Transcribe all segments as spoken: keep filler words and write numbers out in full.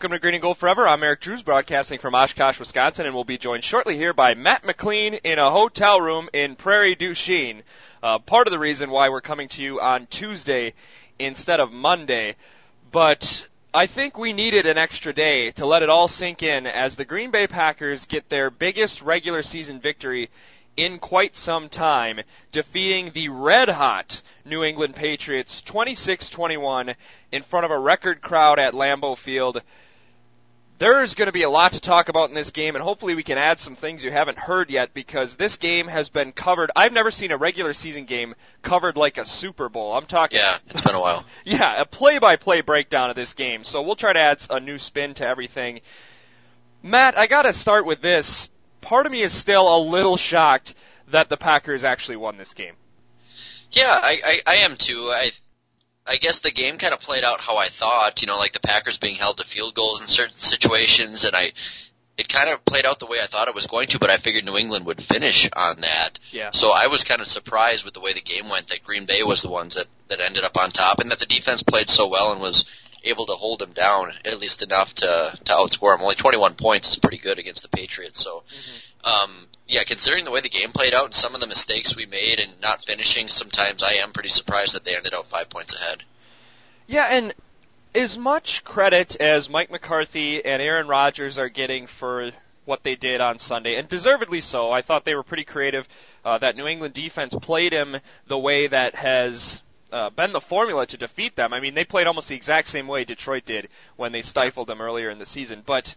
Welcome to Green and Gold Forever. I'm Eric Drews, broadcasting from Oshkosh, Wisconsin, and we'll be joined shortly here by Matt McLean in a hotel room in Prairie du Chien. Uh, part of the reason why we're coming to you on Tuesday instead of Monday. But I think we needed an extra day to let it all sink in as the Green Bay Packers get their biggest regular season victory in quite some time, defeating the red-hot New England Patriots twenty-six twenty-one in front of a record crowd at Lambeau Field. There's going to be a lot to talk about in this game, and hopefully we can add some things you haven't heard yet, because this game has been covered. I've never seen a regular season game covered like a Super Bowl. I'm talking... Yeah, it's been a while. Yeah, a play-by-play breakdown of this game, so we'll try to add a new spin to everything. Matt, I got to start with this. Part of me is still a little shocked that the Packers actually won this game. Yeah, I, I, I am too. I I guess the game kind of played out how I thought, you know, like the Packers being held to field goals in certain situations, and I it kind of played out the way I thought it was going to, but I figured New England would finish on that. Yeah. So I was kind of surprised with the way the game went, that Green Bay was the ones that, that ended up on top, and that the defense played so well and was able to hold them down, at least enough to to outscore them. Only twenty-one points is pretty good against the Patriots. So, mm-hmm. um, yeah, considering the way the game played out and some of the mistakes we made and not finishing, sometimes I am pretty surprised that they ended up five points ahead. Yeah, and as much credit as Mike McCarthy and Aaron Rodgers are getting for what they did on Sunday, and deservedly so, I thought they were pretty creative. Uh, that New England defense played him the way that has Uh, been the formula to defeat them. I mean, they played almost the exact same way Detroit did when they stifled them earlier in the season. But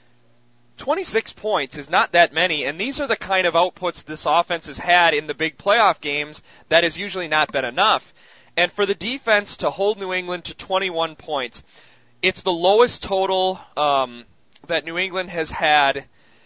twenty-six points is not that many, and these are the kind of outputs this offense has had in the big playoff games that has usually not been enough. And for the defense to hold New England to twenty-one points, it's the lowest total um, that New England has had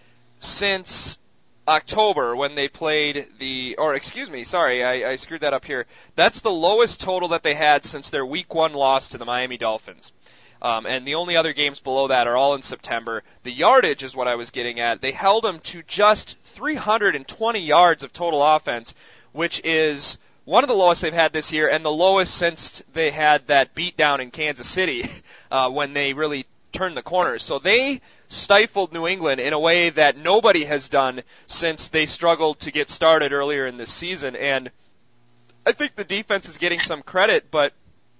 since October, when they played the, or excuse me, sorry, I, I screwed that up here. That's the lowest total that they had since their week one loss to the Miami Dolphins. Um, and the only other games below that are all in September. The yardage is what I was getting at. They held them to just three hundred twenty yards of total offense, which is one of the lowest they've had this year, and the lowest since they had that beatdown in Kansas City uh, when they really turned the corner. So they stifled New England in a way that nobody has done since they struggled to get started earlier in this season. And I think the defense is getting some credit, but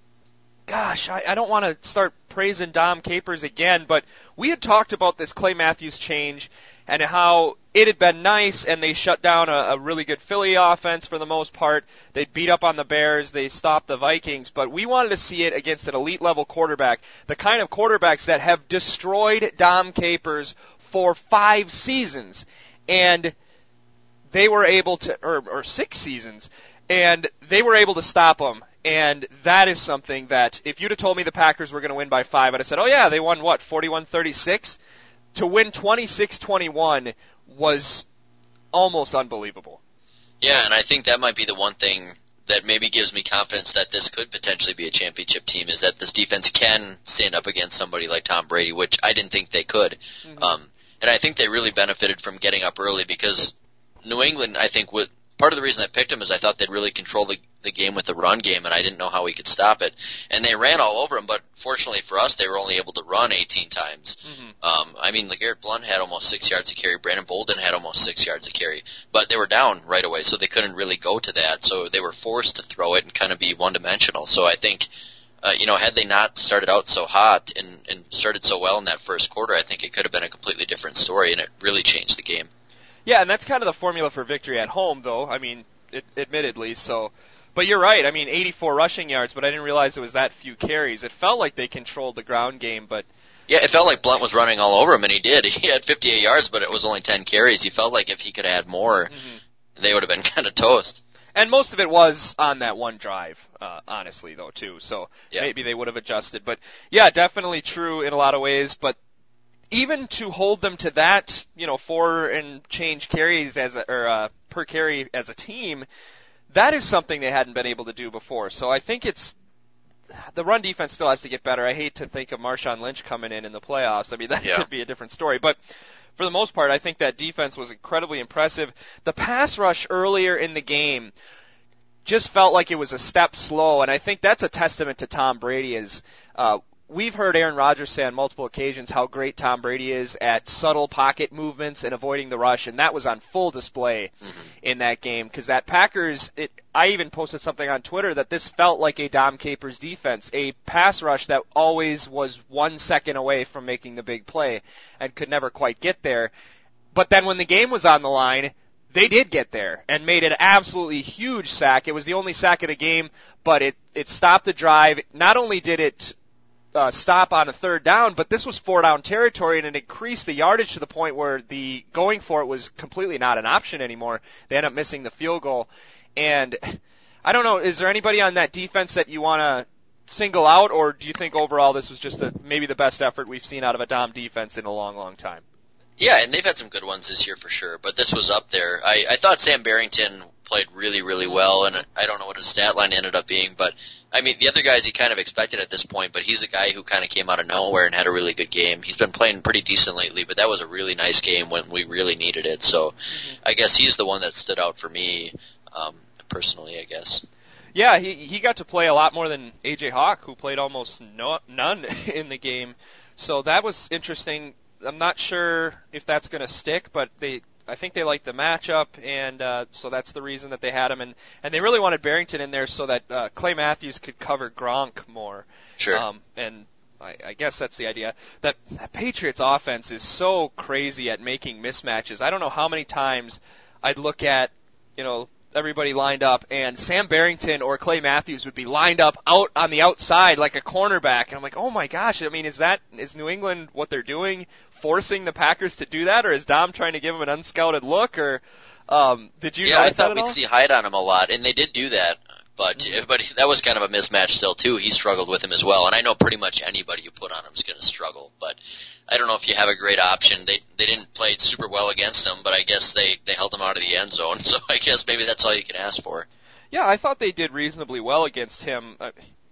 gosh, I, I don't want to start praising Dom Capers again, but we had talked about this Clay Matthews change and how it had been nice, and they shut down a, a really good Philly offense for the most part. They beat up on the Bears. They stopped the Vikings. But we wanted to see it against an elite-level quarterback, the kind of quarterbacks that have destroyed Dom Capers for five seasons. And they were able to, or, or six seasons, and they were able to stop him. And that is something that, if you'd have told me the Packers were going to win by five, I'd have said, oh yeah, they won what, forty-one thirty-six? To win twenty-six twenty-one was almost unbelievable. Yeah, and I think that might be the one thing that maybe gives me confidence that this could potentially be a championship team, is that this defense can stand up against somebody like Tom Brady, which I didn't think they could. Mm-hmm. Um, and I think they really benefited from getting up early, because New England, I think, would, part of the reason I picked them is I thought they'd really control the, the game with the run game, and I didn't know how we could stop it. And they ran all over them, but fortunately for us, they were only able to run eighteen times. Mm-hmm. Um, I mean, LeGarrette Blount had almost six yards a carry. Brandon Bolden had almost six yards a carry. But they were down right away, so they couldn't really go to that. So they were forced to throw it and kind of be one-dimensional. So I think, uh, you know, had they not started out so hot and, and started so well in that first quarter, I think it could have been a completely different story, and it really changed the game. Yeah, and that's kind of the formula for victory at home, though. I mean, it, admittedly, so... But you're right. I mean, eighty-four rushing yards, but I didn't realize it was that few carries. It felt like they controlled the ground game, but... Yeah, it felt like Blount was running all over him, and he did. He had fifty-eight yards, but it was only ten carries. He felt like if he could add more, mm-hmm. they would have been kind of toast. And most of it was on that one drive, uh, honestly, though, too. So yeah. Maybe they would have adjusted. But, yeah, definitely true in a lot of ways. But even to hold them to that, you know, four and change carries as a, or uh, per carry as a team, that is something they hadn't been able to do before. So I think it's the run defense still has to get better. I hate to think of Marshawn Lynch coming in in the playoffs. I mean, that yeah. could be a different story. But for the most part, I think that defense was incredibly impressive. The pass rush earlier in the game just felt like it was a step slow, and I think that's a testament to Tom Brady. Is uh, we've heard Aaron Rodgers say on multiple occasions how great Tom Brady is at subtle pocket movements and avoiding the rush, and that was on full display mm-hmm. in that game because that Packers, it, I even posted something on Twitter that this felt like a Dom Capers defense, a pass rush that always was one second away from making the big play and could never quite get there. But then when the game was on the line, they did get there and made an absolutely huge sack. It was the only sack of the game, but it, it stopped the drive. Not only did it Uh, stop on a third down, but this was four down territory, and it increased the yardage to the point where the going for it was completely not an option anymore. They ended up missing the field goal. And I don't know, is there anybody on that defense that you want to single out, or do you think overall this was just a, maybe the best effort we've seen out of a Dom defense in a long, long time? Yeah, and they've had some good ones this year for sure, but this was up there. I, I thought Sam Barrington played really, really well, and I don't know what his stat line ended up being, but I mean, the other guys he kind of expected at this point, but he's a guy who kind of came out of nowhere and had a really good game. He's been playing pretty decent lately, but that was a really nice game when we really needed it, so mm-hmm. I guess he's the one that stood out for me, um, personally, I guess. Yeah, he he got to play a lot more than A J Hawk, who played almost no, none in the game, so that was interesting. I'm not sure if that's going to stick, but they I think they liked the matchup, and uh, so that's the reason that they had him. And, and they really wanted Barrington in there so that uh, Clay Matthews could cover Gronk more. Sure. Um, and I, I guess that's the idea. That, that Patriots offense is so crazy at making mismatches. I don't know how many times I'd look at, you know, everybody lined up, and Sam Barrington or Clay Matthews would be lined up out on the outside like a cornerback. And I'm like, oh my gosh, I mean, is that, is New England what they're doing, forcing the Packers to do that, or is Dom trying to give them an unscouted look, or, um, did you Yeah, I notice that thought at we'd all? see Hyde on him a lot, and they did do that. But mm-hmm. but that was kind of a mismatch still, too. He struggled with him as well. And I know pretty much anybody you put on him is going to struggle. But I don't know if you have a great option. They they didn't play super well against him, but I guess they, they held him out of the end zone. So I guess maybe that's all you can ask for. Yeah, I thought they did reasonably well against him. Uh,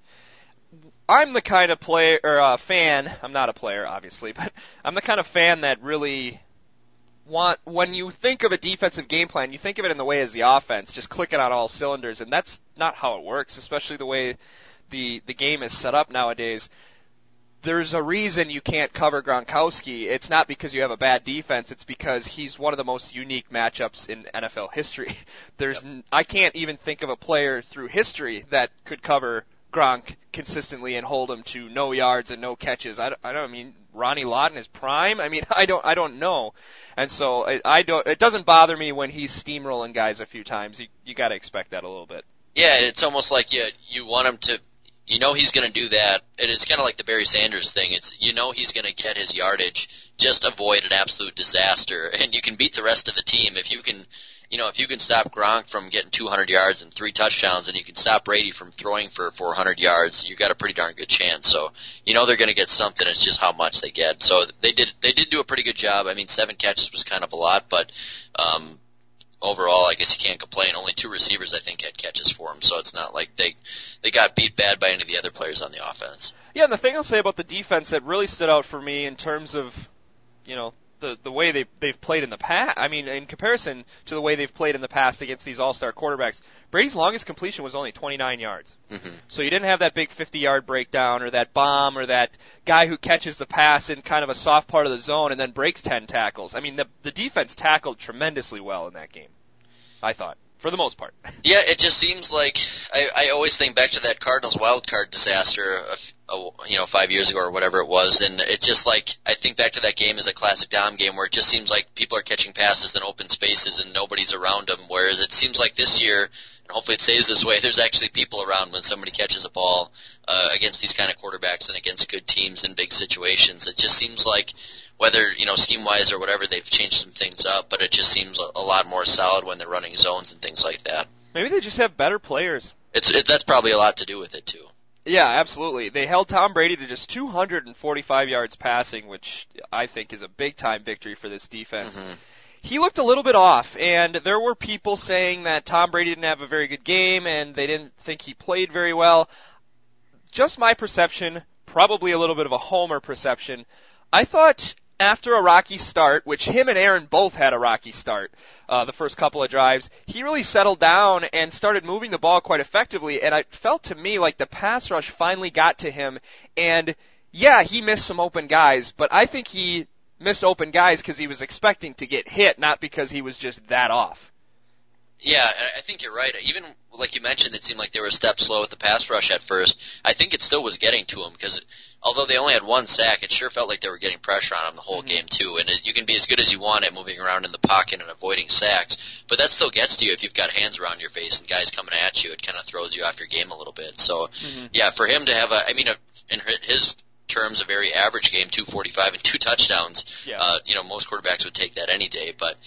I'm the kind of player, or uh, fan, I'm not a player, obviously, but I'm the kind of fan that really want, when you think of a defensive game plan, you think of it in the way as the offense, just clicking on all cylinders, and that's not how it works, especially the way the, the game is set up nowadays. There's a reason you can't cover Gronkowski. It's not because you have a bad defense, it's because he's one of the most unique matchups in N F L history. There's, yep. I can't even think of a player through history that could cover Gronk consistently and hold him to no yards and no catches. I don't, I don't I mean Ronnie Lott in his prime. I mean I don't I don't know, and so I, I don't. It doesn't bother me when he's steamrolling guys a few times. You you got to expect that a little bit. Yeah, it's almost like you you want him to. You know he's going to do that, and it's kind of like the Barry Sanders thing. It's you know he's going to get his yardage. Just avoid an absolute disaster, and you can beat the rest of the team if you can. You know, if you can stop Gronk from getting two hundred yards and three touchdowns, and you can stop Brady from throwing for four hundred yards, you got a pretty darn good chance. So, you know they're going to get something. It's just how much they get. So they did they did do a pretty good job. I mean, seven catches was kind of a lot, but um, overall, I guess you can't complain. Only two receivers, I think, had catches for him. So it's not like they they got beat bad by any of the other players on the offense. Yeah, and the thing I'll say about the defense that really stood out for me in terms of, you know, the the way they they've played in the past. I mean, in comparison to the way they've played in the past against these all-star quarterbacks, Brady's longest completion was only twenty-nine yards. Mm-hmm. So you didn't have that big fifty-yard breakdown or that bomb or that guy who catches the pass in kind of a soft part of the zone and then breaks ten tackles. I mean, the the defense tackled tremendously well in that game, I thought, for the most part. Yeah, it just seems like I, I always think back to that Cardinals wild card disaster, of, of, you know, five years ago or whatever it was, and it's just like I think back to that game as a classic Dom game where it just seems like people are catching passes in open spaces and nobody's around them. Whereas it seems like this year, and hopefully it stays this way, there's actually people around when somebody catches a ball uh, against these kind of quarterbacks and against good teams in big situations. It just seems like, whether, you know, scheme-wise or whatever, they've changed some things up, but it just seems a, a lot more solid when they're running zones and things like that. Maybe they just have better players. It's it, that's probably a lot to do with it, too. Yeah, absolutely. They held Tom Brady to just two hundred forty-five yards passing, which I think is a big-time victory for this defense. Mm-hmm. He looked a little bit off, and there were people saying that Tom Brady didn't have a very good game, and they didn't think he played very well. Just my perception, probably a little bit of a homer perception. I thought after a rocky start, which him and Aaron both had a rocky start, uh, the first couple of drives, he really settled down and started moving the ball quite effectively, and it felt to me like the pass rush finally got to him, and yeah, he missed some open guys, but I think he missed open guys because he was expecting to get hit, not because he was just that off. Yeah, I think you're right. Even like you mentioned, it seemed like they were a step slow with the pass rush at first. I think it still was getting to him because although they only had one sack, it sure felt like they were getting pressure on him the whole mm-hmm. game too. And it, you can be as good as you want at moving around in the pocket and avoiding sacks, but that still gets to you if you've got hands around your face and guys coming at you. It kind of throws you off your game a little bit. So, mm-hmm. yeah, for him to have a, I mean, a, in his terms, a very average game, two forty-five and two touchdowns. Yeah. Uh, you know, most quarterbacks would take that any day, but.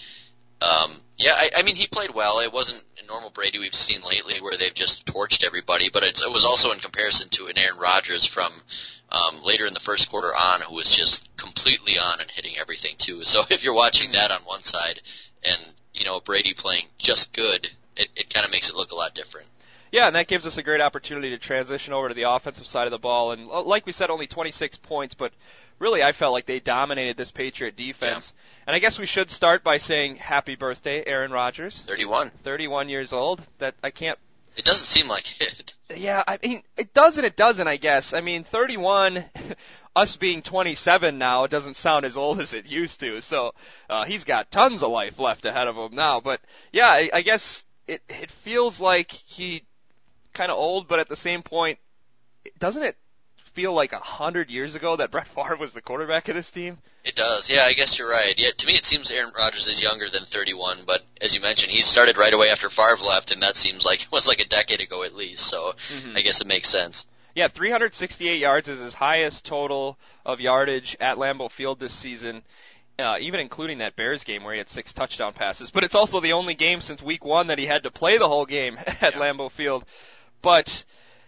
Um, yeah, I, I mean, he played well. It wasn't a normal Brady we've seen lately where they've just torched everybody, but it's, it was also in comparison to an Aaron Rodgers from um, later in the first quarter on who was just completely on and hitting everything too. So if you're watching that on one side and, you know, Brady playing just good, it, it kind of makes it look a lot different. Yeah, and that gives us a great opportunity to transition over to the offensive side of the ball. And like we said, only twenty-six points, but really I felt like they dominated this Patriot defense. Yeah. And I guess we should start by saying happy birthday, Aaron Rodgers. thirty-one. thirty-one years old. That I can't... It doesn't seem like it. Yeah, I mean, it does and it doesn't, I guess. I mean, thirty-one, us being twenty-seven now, it doesn't sound as old as it used to. So uh, he's got tons of life left ahead of him now. But, yeah, I, I guess it, it feels like he... kind of old, but at the same point, doesn't it feel like a hundred years ago that Brett Favre was the quarterback of this team? It does. Yeah, I guess you're right. Yeah, to me it seems Aaron Rodgers is younger than thirty-one, but as you mentioned, he started right away after Favre left, and that seems like it was like a decade ago at least, so mm-hmm. I guess it makes sense. Yeah, three hundred sixty-eight yards is his highest total of yardage at Lambeau Field this season. Uh, even including that Bears game where he had six touchdown passes. But it's also the only game since week one that he had to play the whole game at yeah. Lambeau Field. But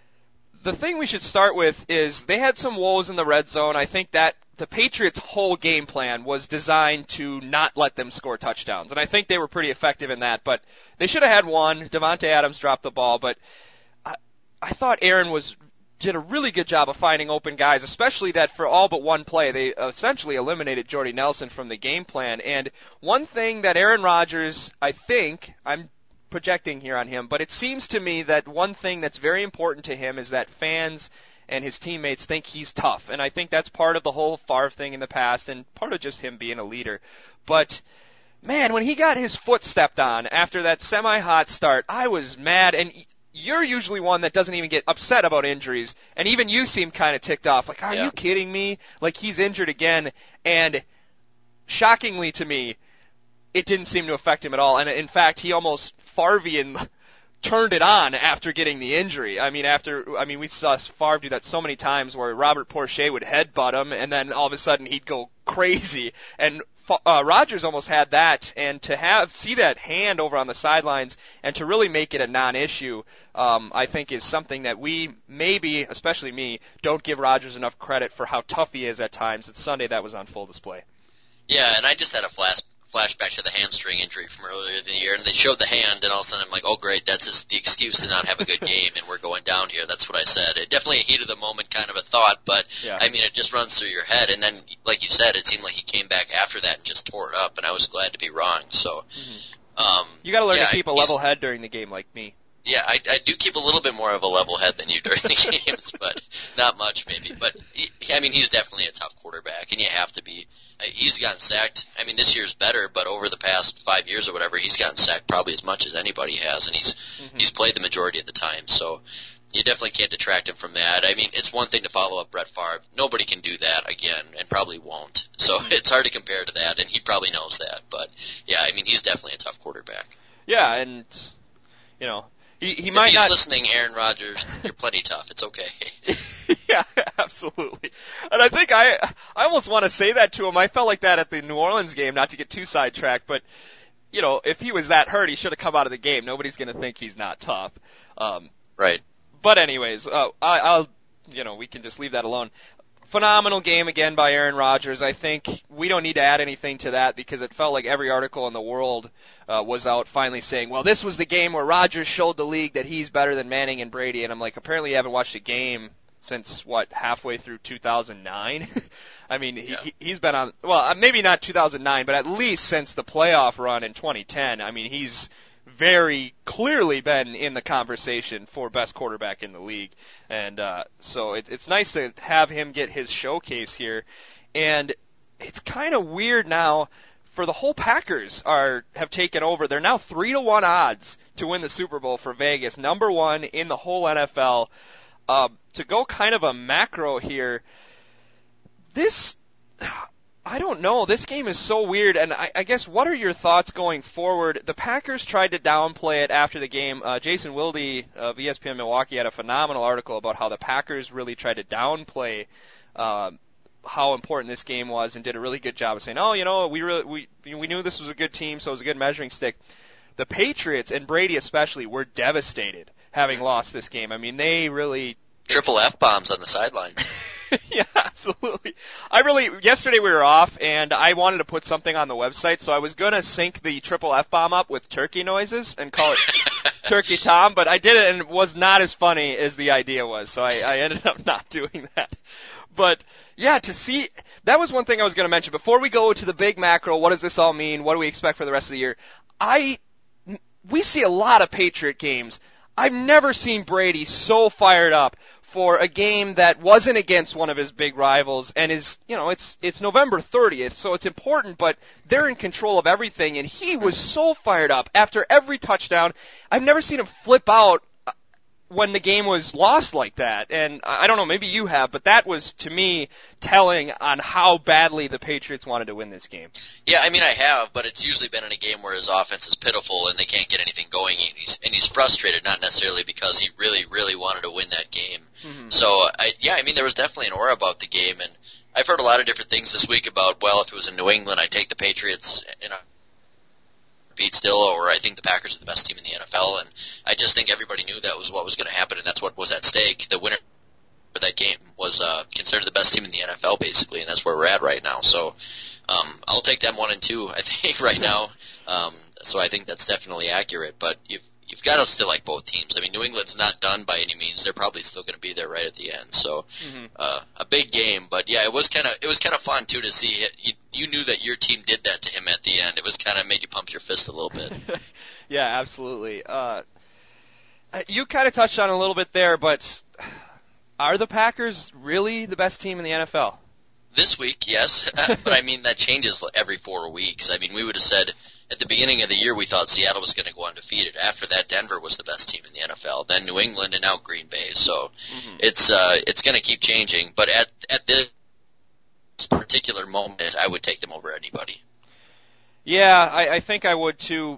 the thing we should start with is they had some woes in the red zone. I think that the Patriots' whole game plan was designed to not let them score touchdowns. And I think they were pretty effective in that. But they should have had one. Davante Adams dropped the ball. But I, I thought Aaron was did a really good job of finding open guys, especially that for all but one play, they essentially eliminated Jordy Nelson from the game plan. And one thing that Aaron Rodgers, I think, I'm projecting here on him, but it seems to me that one thing that's very important to him is that fans and his teammates think he's tough. And I think that's part of the whole Favre thing in the past and part of just him being a leader. But, man, when he got his foot stepped on after that semi-hot start, I was mad. And you're usually one that doesn't even get upset about injuries, and even you seem kind of ticked off. Like, are yeah. you kidding me? Like, he's injured again. And shockingly to me, it didn't seem to affect him at all. And in fact, he almost Favrean turned it on after getting the injury. I mean, after I mean, we saw Favre do that so many times where Robert Porcher would headbutt him, and then all of a sudden he'd go crazy. And uh, Rodgers almost had that, and to have see that hand over on the sidelines and to really make it a non-issue, um, I think is something that we maybe, especially me, don't give Rodgers enough credit for how tough he is at times. And Sunday that was on full display. Yeah, and I just had a flash. flashback to the hamstring injury from earlier in the year, and they showed the hand, and all of a sudden I'm like, oh great, that's just the excuse to not have a good game, and we're going down here. That's what I said. It definitely a heat of the moment kind of a thought, but yeah. I mean, it just runs through your head, and then, like you said, it seemed like he came back after that and just tore it up, and I was glad to be wrong, so. Mm-hmm. Um, you gotta learn yeah, to keep a level head during the game like me. Yeah, I, I do keep a little bit more of a level head than you during the games, but not much maybe. But, he, I mean, he's definitely a tough quarterback, and you have to be. He's gotten sacked. I mean, this year's better, but over the past five years or whatever, he's gotten sacked probably as much as anybody has, and he's mm-hmm. he's played the majority of the time. So you definitely can't detract him from that. I mean, it's one thing to follow up Brett Favre. Nobody can do that again, and probably won't. So it's hard to compare to that, and he probably knows that. But, yeah, I mean, he's definitely a tough quarterback. Yeah, and, you know, he, he if might he's not... listening, Aaron Rodgers, you're plenty tough. It's okay. Yeah, absolutely. And I think I I almost want to say that to him. I felt like that at the New Orleans game, not to get too sidetracked, but, you know, if he was that hurt, he should have come out of the game. Nobody's going to think he's not tough. Um, right. But anyways, uh, I, I'll, you know, we can just leave that alone. Phenomenal game again by Aaron Rodgers. I think we don't need to add anything to that because it felt like every article in the world uh, was out finally saying, well, this was the game where Rodgers showed the league that he's better than Manning and Brady. And I'm like, apparently you haven't watched a game since, what, halfway through two thousand nine? I mean, yeah. he, he's been on, well, maybe not two thousand nine, but at least since the playoff run in twenty ten. I mean, he's very clearly been in the conversation for best quarterback in the league. And uh, so it, it's nice to have him get his showcase here. And it's kind of weird now for the whole Packers are have taken over. They're now three to one odds to win the Super Bowl for Vegas, number one in the whole N F L. Uh, to go kind of a macro here, this, I don't know, this game is so weird, and I, I guess what are your thoughts going forward? The Packers tried to downplay it after the game. Uh, Jason Wilde of E S P N Milwaukee had a phenomenal article about how the Packers really tried to downplay uh, how important this game was, and did a really good job of saying, oh, you know, we really, we we knew this was a good team, so it was a good measuring stick. The Patriots, and Brady especially, were devastated having lost this game. I mean, they really... Triple F-bombs on the sideline. Yeah, absolutely. I really, yesterday we were off, and I wanted to put something on the website, so I was going to sync the triple F-bomb up with turkey noises and call it Turkey Tom, but I did it, and it was not as funny as the idea was, so I, I ended up not doing that. But, yeah, to see, that was one thing I was going to mention. Before we go to the big macro, what does this all mean? What do we expect for the rest of the year? I, we see a lot of Patriot games. I've never seen Brady so fired up for a game that wasn't against one of his big rivals, and is, you know, it's it's November thirtieth, so it's important, but they're in control of everything, and he was so fired up after every touchdown. I've never seen him flip out when the game was lost like that, and I don't know, maybe you have, but that was, to me, telling on how badly the Patriots wanted to win this game. Yeah, I mean, I have, but it's usually been in a game where his offense is pitiful and they can't get anything going, and he's, and he's frustrated, not necessarily because he really, really wanted to win that game. Mm-hmm. So, I, yeah, I mean, there was definitely an aura about the game, and I've heard a lot of different things this week about, well, if it was in New England, I'd take the Patriots, you know, beat still, or I think the Packers are the best team in the N F L, and I just think everybody knew that was what was going to happen, and that's what was at stake. The winner for that game was uh, considered the best team in the N F L, basically, and that's where we're at right now. So um, I'll take them one and two, I think, right now. Um, so I think that's definitely accurate, but you've, you've got to still like both teams. I mean, New England's not done by any means. They're probably still going to be there right at the end. So mm-hmm. uh, a big game, but yeah, it was kind of it was kind of fun too to see it. You, you knew that your team did that to him at the end. It was kind of made you pump your fist a little bit. Yeah, absolutely. Uh, you kind of touched on it a little bit there, but are the Packers really the best team in the N F L? This week, yes, but I mean that changes every four weeks. I mean, we would have said at the beginning of the year we thought Seattle was going to go undefeated. After that, Denver was the best team in the N F L. Then New England, and now Green Bay. So mm-hmm. it's uh, it's going to keep changing. But at at this particular moment, I would take them over anybody. Yeah, I, I think I would too.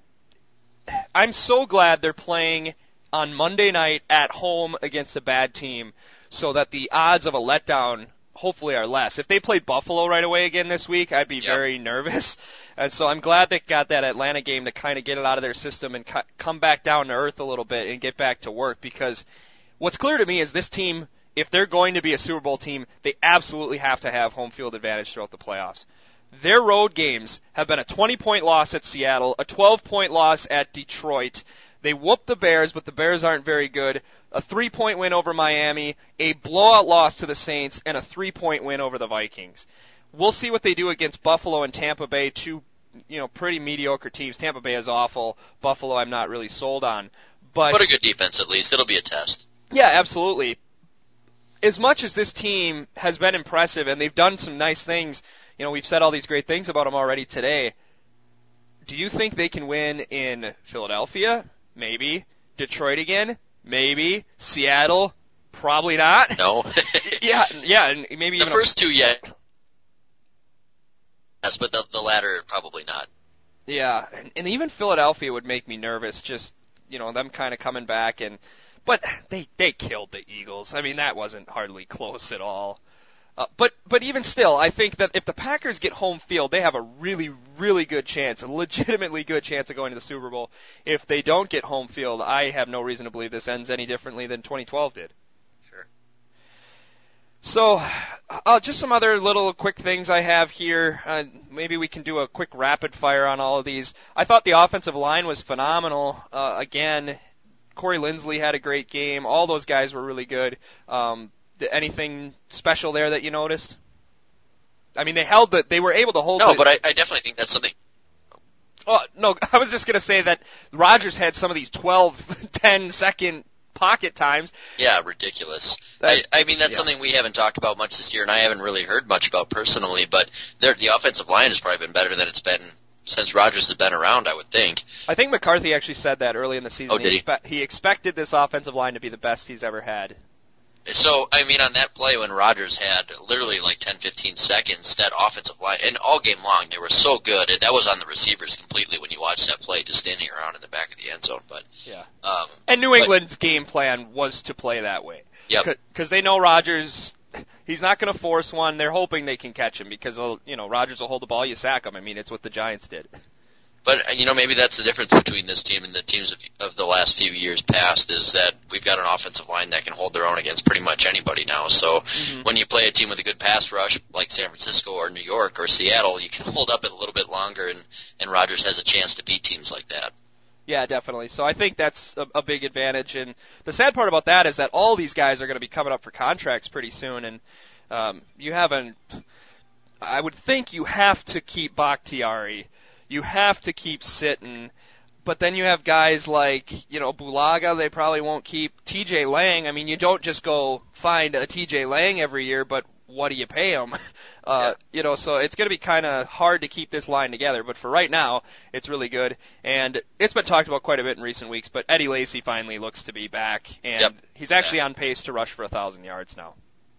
I'm so glad they're playing on Monday night at home against a bad team, so that the odds of a letdown hopefully are less. If they played Buffalo right away again this week, I'd be yep. very nervous. And so I'm glad they got that Atlanta game to kind of get it out of their system and cu- come back down to earth a little bit and get back to work, because what's clear to me is this team, if they're going to be a Super Bowl team, they absolutely have to have home field advantage throughout the playoffs. Their road games have been a twenty-point loss at Seattle, a twelve-point loss at Detroit. They whooped the Bears, but the Bears aren't very good. A three-point win over Miami, a blowout loss to the Saints, and a three-point win over the Vikings. We'll see what they do against Buffalo and Tampa Bay, two, you know, pretty mediocre teams. Tampa Bay is awful. Buffalo, I'm not really sold on. But, but a good defense, at least. It'll be a test. Yeah, absolutely. As much as this team has been impressive, and they've done some nice things, you know, we've said all these great things about them already today, do you think they can win in Philadelphia? Maybe. Detroit again? Maybe. Seattle? Probably not. No. yeah, yeah, and maybe the even first a- two yet. Yes, but the, the latter probably not. Yeah, and, and even Philadelphia would make me nervous. Just, you know, them kind of coming back, and but they they killed the Eagles. I mean, that wasn't hardly close at all. Uh, but but even still, I think that if the Packers get home field, they have a really, really good chance, a legitimately good chance of going to the Super Bowl. If they don't get home field, I have no reason to believe this ends any differently than twenty twelve did. Sure. So, uh, just some other little quick things I have here. Uh, maybe we can do a quick rapid fire on all of these. I thought the offensive line was phenomenal. Uh, again, Corey Linsley had a great game. All those guys were really good. Um, Anything special there that you noticed? I mean, they held the, they were able to hold. No, the, but I, I definitely think that's something. Oh, no, I was just going to say that Rodgers had some of these twelve, ten second pocket times. Yeah, ridiculous. That, I, I mean, that's yeah. something we haven't talked about much this year, and I haven't really heard much about personally, but the offensive line has probably been better than it's been since Rodgers has been around, I would think. I think McCarthy actually said that early in the season. Oh, did he? He, expe- he expected this offensive line to be the best he's ever had. So, I mean, on that play when Rodgers had literally like ten, fifteen seconds, that offensive line, and all game long, they were so good. And that was on the receivers completely when you watched that play, just standing around in the back of the end zone. But yeah. Um, and New England's but, game plan was to play that way. Yep. Because they know Rodgers, he's not going to force one. They're hoping they can catch him because, you know, Rodgers will hold the ball, you sack him. I mean, it's what the Giants did. But, you know, maybe that's the difference between this team and the teams of, of the last few years past is that we've got an offensive line that can hold their own against pretty much anybody now. So mm-hmm. when you play a team with a good pass rush like San Francisco or New York or Seattle, you can hold up it a little bit longer, and, and Rodgers has a chance to beat teams like that. Yeah, definitely. So I think that's a, a big advantage. And the sad part about that is that all these guys are going to be coming up for contracts pretty soon. And um, you haven't – I would think you have to keep Bakhtiari. You have to keep Sitton, but then you have guys like, you know, Bulaga, they probably won't keep. T J Lang, I mean, you don't just go find a T J Lang every year, but what do you pay him? Uh, yeah. You know, so it's going to be kind of hard to keep this line together, but for right now, it's really good. And it's been talked about quite a bit in recent weeks, but Eddie Lacy finally looks to be back, and yep. he's actually on pace to rush for one thousand yards now.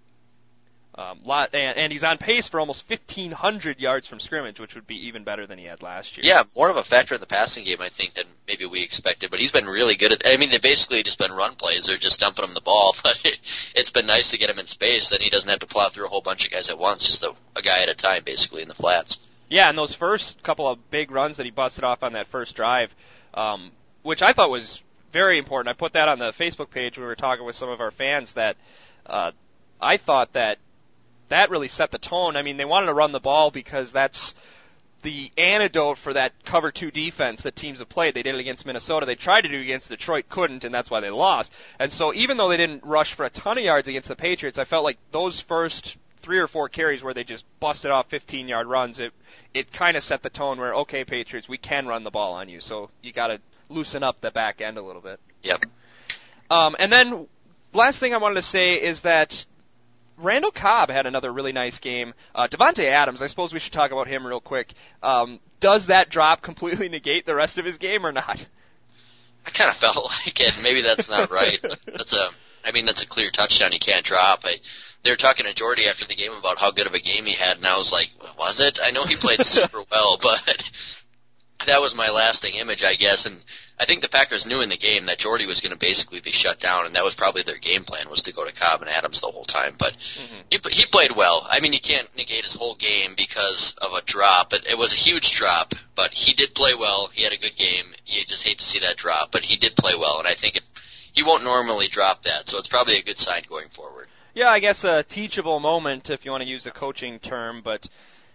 Um, lot, and, and he's on pace for almost fifteen hundred yards from scrimmage, which would be even better than he had last year. Yeah, more of a factor in the passing game, I think, than maybe we expected. But he's been really good at. I mean, they basically just been run plays. They're just dumping him the ball. But it, it's been nice to get him in space. Then he doesn't have to plow through a whole bunch of guys at once, just a, a guy at a time, basically in the flats. Yeah, and those first couple of big runs that he busted off on that first drive, um, which I thought was very important. I put that on the Facebook page. We were talking with some of our fans that uh, I thought that. That really set the tone. I mean, they wanted to run the ball because that's the antidote for that cover two defense that teams have played. They did it against Minnesota. They tried to do it against Detroit, couldn't, and that's why they lost. And so even though they didn't rush for a ton of yards against the Patriots, I felt like those first three or four carries where they just busted off fifteen-yard runs, it it kind of set the tone where, okay, Patriots, we can run the ball on you. So you got to loosen up the back end a little bit. Yep. Um, and then last thing I wanted to say is that Randall Cobb had another really nice game. Uh, Devontae Adams, I suppose we should talk about him real quick. Um, does that drop completely negate the rest of his game or not? I kind of felt like it. Maybe that's not right. That's a, I mean, that's a clear touchdown you can't drop. I, they were talking to Jordy after the game about how good of a game he had, and I was like, was it? I know he played super well, but that was my lasting image, I guess. And I think the Packers knew in the game that Jordy was going to basically be shut down, and that was probably their game plan, was to go to Cobb and Adams the whole time. But mm-hmm. he he played well. I mean, you can't negate his whole game because of a drop. It, it was a huge drop, but he did play well. He had a good game. You just hate to see that drop, but he did play well, and I think it, he won't normally drop that, so it's probably a good sign going forward. Yeah, I guess a teachable moment, if you want to use a coaching term, but...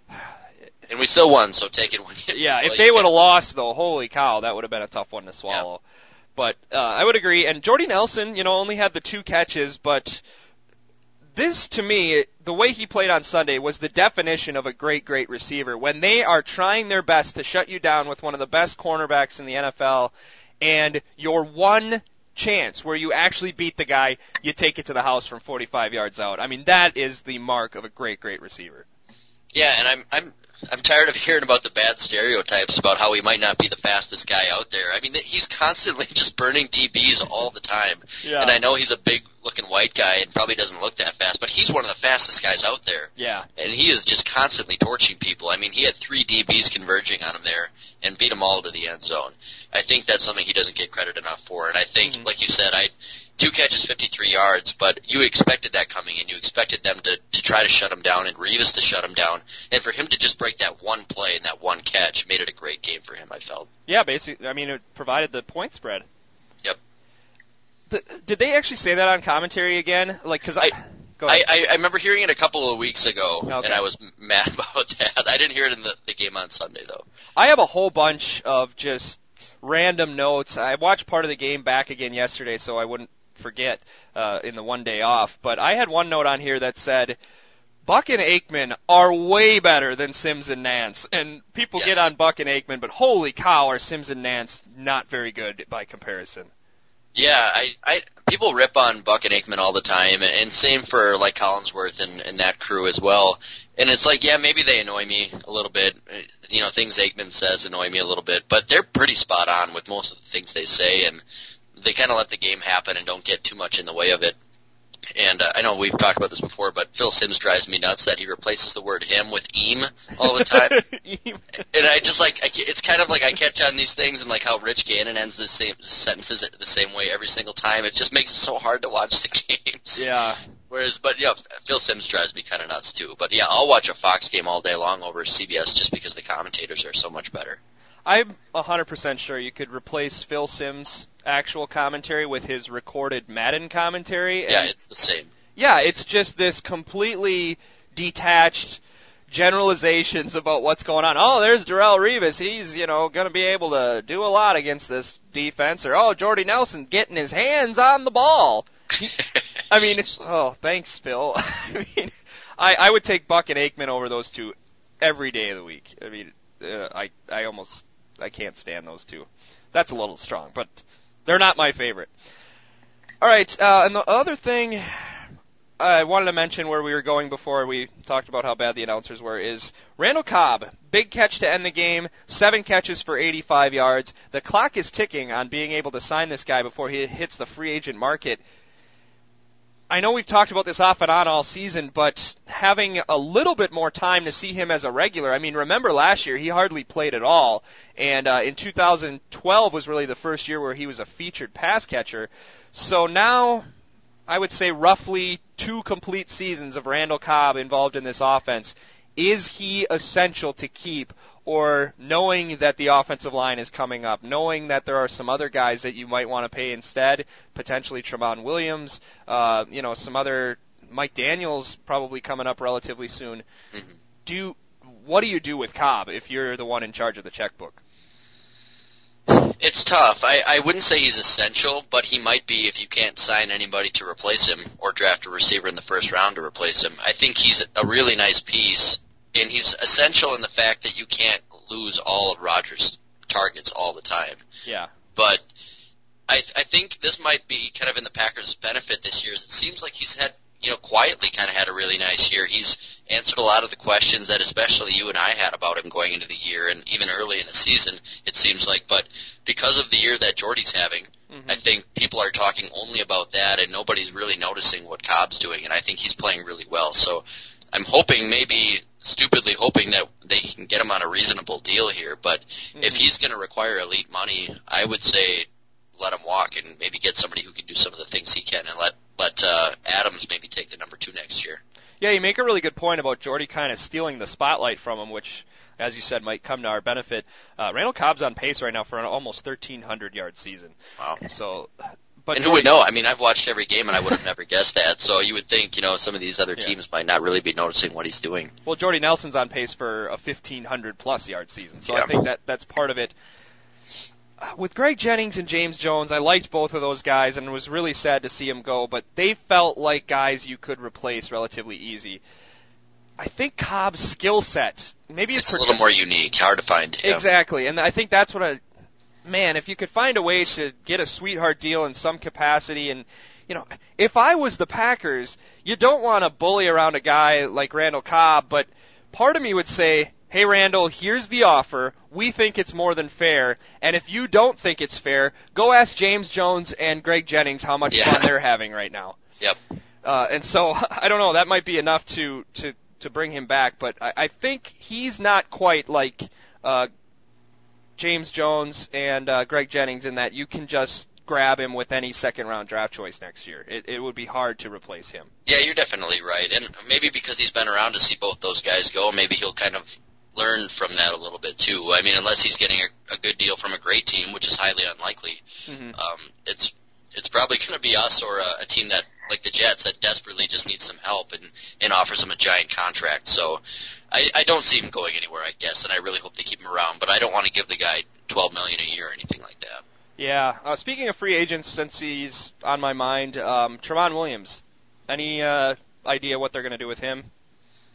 And we still won, so take it when you... Yeah, if they would have lost, though, holy cow, that would have been a tough one to swallow. Yeah. But uh, I would agree. And Jordy Nelson, you know, only had the two catches, but this, to me, the way he played on Sunday was the definition of a great, great receiver. When they are trying their best to shut you down with one of the best cornerbacks in the N F L, and your one chance where you actually beat the guy, you take it to the house from forty-five yards out. I mean, that is the mark of a great, great receiver. Yeah, and I'm I'm I'm tired of hearing about the bad stereotypes about how he might not be the fastest guy out there. I mean, he's constantly just burning D Bs all the time. Yeah. And I know he's a big-looking white guy and probably doesn't look that fast, but he's one of the fastest guys out there. Yeah. And he is just constantly torching people. I mean, he had three D Bs converging on him there and beat them all to the end zone. I think that's something he doesn't get credit enough for. And I think, mm-hmm. like you said, I two catches, fifty-three yards, but you expected that coming in. You expected them to, to try to shut him down and Revis to shut him down. And for him to just break that one play and that one catch made it a great game for him, I felt. Yeah, basically, I mean, it provided the point spread. Yep. The, did they actually say that on commentary again? Like, cause I, I, go ahead. I, I remember hearing it a couple of weeks ago, okay. and I was mad about that. I didn't hear it in the, the game on Sunday, though. I have a whole bunch of just random notes. I watched part of the game back again yesterday, so I wouldn't forget uh, in the one day off. But I had one note on here that said, Buck and Aikman are way better than Sims and Nance. And people Yes. get on Buck and Aikman, but holy cow, are Sims and Nance not very good by comparison. Yeah, I, I, people rip on Buck and Aikman all the time, and same for, like, Collinsworth and, and that crew as well. And it's like, yeah, maybe they annoy me a little bit. You know, things Aikman says annoy me a little bit, but they're pretty spot on with most of the things they say, and they kind of let the game happen and don't get too much in the way of it. And uh, I know we've talked about this before, but Phil Simms drives me nuts that he replaces the word him with eem all the time. And I just like, I, it's kind of like I catch on these things and like how Rich Gannon ends the same sentences the same way every single time. It just makes it so hard to watch the games. Yeah. Whereas, but yeah, Phil Simms drives me kind of nuts too. But yeah, I'll watch a Fox game all day long over C B S just because the commentators are so much better. I'm one hundred percent sure you could replace Phil Simms' actual commentary with his recorded Madden commentary. And yeah, it's the same. Yeah, it's just this completely detached generalizations about what's going on. Oh, there's Darrelle Revis. He's, you know, going to be able to do a lot against this defense. Or, oh, Jordy Nelson getting his hands on the ball. I mean, it's, oh, thanks, Phil. I mean, I, I would take Buck and Aikman over those two every day of the week. I mean, uh, I, I almost, I can't stand those two. That's a little strong, but they're not my favorite. All right, uh, and the other thing I wanted to mention where we were going before we talked about how bad the announcers were is Randall Cobb, big catch to end the game, seven catches for eighty-five yards. The clock is ticking on being able to sign this guy before he hits the free agent market. I know we've talked about this off and on all season, but having a little bit more time to see him as a regular. I mean, remember last year he hardly played at all, and uh, in two thousand twelve was really the first year where he was a featured pass catcher. So now, I would say roughly two complete seasons of Randall Cobb involved in this offense. Is he essential to keep, or knowing that the offensive line is coming up, knowing that there are some other guys that you might want to pay instead, potentially Tramon Williams, uh, you know, some other, Mike Daniels probably coming up relatively soon. Mm-hmm. Do what do you do with Cobb if you're the one in charge of the checkbook? It's tough. I, I wouldn't say he's essential, but he might be if you can't sign anybody to replace him or draft a receiver in the first round to replace him. I think he's a really nice piece, and he's essential in the fact that you can't lose all of Rodgers' targets all the time. Yeah. But I I think this might be kind of in the Packers' benefit this year. It seems like he's had, you know, quietly kind of had a really nice year. He's answered a lot of the questions that especially you and I had about him going into the year and even early in the season, it seems like. But because of the year that Jordy's having, mm-hmm. I think people are talking only about that and nobody's really noticing what Cobb's doing, and I think he's playing really well. So I'm hoping, maybe stupidly hoping, that they can get him on a reasonable deal here. But mm-hmm. if he's going to require elite money, I would say let him walk and maybe get somebody who can do some of the things he can, and let let uh, Adams maybe take the number two next year. Yeah, you make a really good point about Jordy kind of stealing the spotlight from him, which, as you said, might come to our benefit. Uh, Randall Cobb's on pace right now for an almost thirteen hundred yard season. Wow. So, but and who would know? I mean, I've watched every game and I would have never guessed that. So you would think, you know, some of these other teams yeah. might not really be noticing what he's doing. Well, Jordy Nelson's on pace for a fifteen hundred plus yard season, so yeah. I think that that's part of it. With Greg Jennings and James Jones, I liked both of those guys and was really sad to see them go, but they felt like guys you could replace relatively easy. I think Cobb's skill set, maybe it's, it's a little more unique, hard to find. Yeah. Exactly, and I think that's what I, man, if you could find a way to get a sweetheart deal in some capacity, and, you know, if I was the Packers, you don't want to bully around a guy like Randall Cobb, but part of me would say, hey, Randall, here's the offer. We think it's more than fair. And if you don't think it's fair, go ask James Jones and Greg Jennings how much yeah. fun they're having right now. Yep. Uh, and so, I don't know, that might be enough to, to, to bring him back. But I, I think he's not quite like uh, James Jones and uh, Greg Jennings in that you can just grab him with any second-round draft choice next year. It, it would be hard to replace him. Yeah, you're definitely right. And maybe because he's been around to see both those guys go, maybe he'll kind of learn from that a little bit too. I mean, unless he's getting a, a good deal from a great team, which is highly unlikely, mm-hmm. um, it's it's probably going to be us or a, a team that, like the Jets, that desperately just needs some help and, and offers him a giant contract. So I, I don't see him going anywhere, I guess, and I really hope they keep him around. But I don't want to give the guy twelve million dollars a year or anything like that. Yeah. Uh, speaking of free agents, since he's on my mind, um, Tramon Williams. Any uh, idea what they're going to do with him?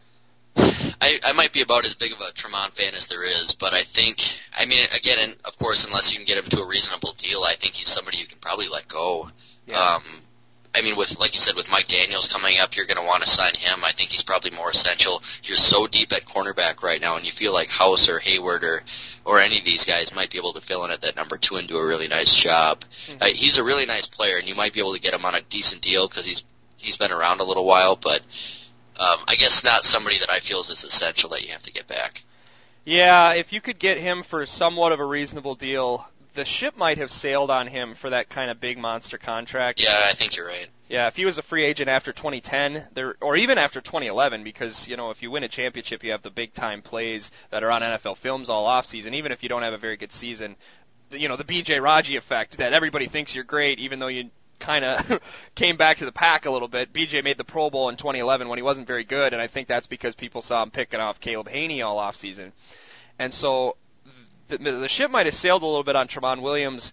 I, I might be about as big of a Tremont fan as there is, but I think, I mean, again, and of course, unless you can get him to a reasonable deal, I think he's somebody you can probably let go. Yeah. Um, I mean, with, like you said, with Mike Daniels coming up, you're going to want to sign him. I think he's probably more essential. You're so deep at cornerback right now, and you feel like House or Hayward or, or any of these guys might be able to fill in at that number two and do a really nice job. Mm-hmm. Uh, he's a really nice player, and you might be able to get him on a decent deal because he's, he's been around a little while, but um, I guess not somebody that I feel is as essential that you have to get back. Yeah, if you could get him for somewhat of a reasonable deal, the ship might have sailed on him for that kind of big monster contract. Yeah, I think you're right. Yeah, if he was a free agent after twenty ten, there, or even after twenty eleven, because, you know, if you win a championship, you have the big-time plays that are on N F L Films all offseason, even if you don't have a very good season. You know, the B J Raji effect, that everybody thinks you're great, even though you kind of came back to the pack a little bit. B J made the Pro Bowl in twenty eleven when he wasn't very good, and I think that's because people saw him picking off Caleb Haney all offseason. And so the, the ship might have sailed a little bit on Tramon Williams.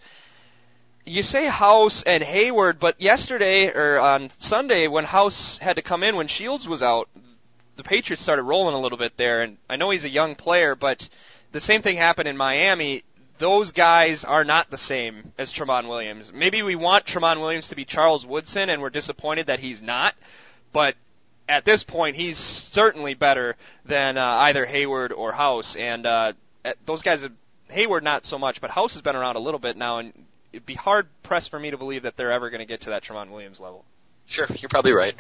You say House and Hayward, but yesterday, or on Sunday, when House had to come in, when Shields was out, the Patriots started rolling a little bit there, and I know he's a young player, but the same thing happened in Miami. Those guys are not the same as Tramon Williams. Maybe we want Tramon Williams to be Charles Woodson, and we're disappointed that he's not, but at this point, he's certainly better than uh, either Hayward or House, and uh, those guys, have, Hayward not so much, but House has been around a little bit now, and it'd be hard-pressed for me to believe that they're ever going to get to that Tramon Williams level. Sure, you're probably right.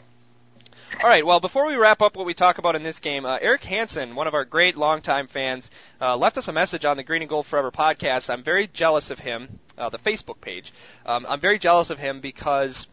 All right, well, before we wrap up what we talk about in this game, uh, Eric Hansen, one of our great longtime fans, uh, left us a message on the Green and Gold Forever podcast. I'm very jealous of him, uh, the Facebook page. Um, I'm very jealous of him because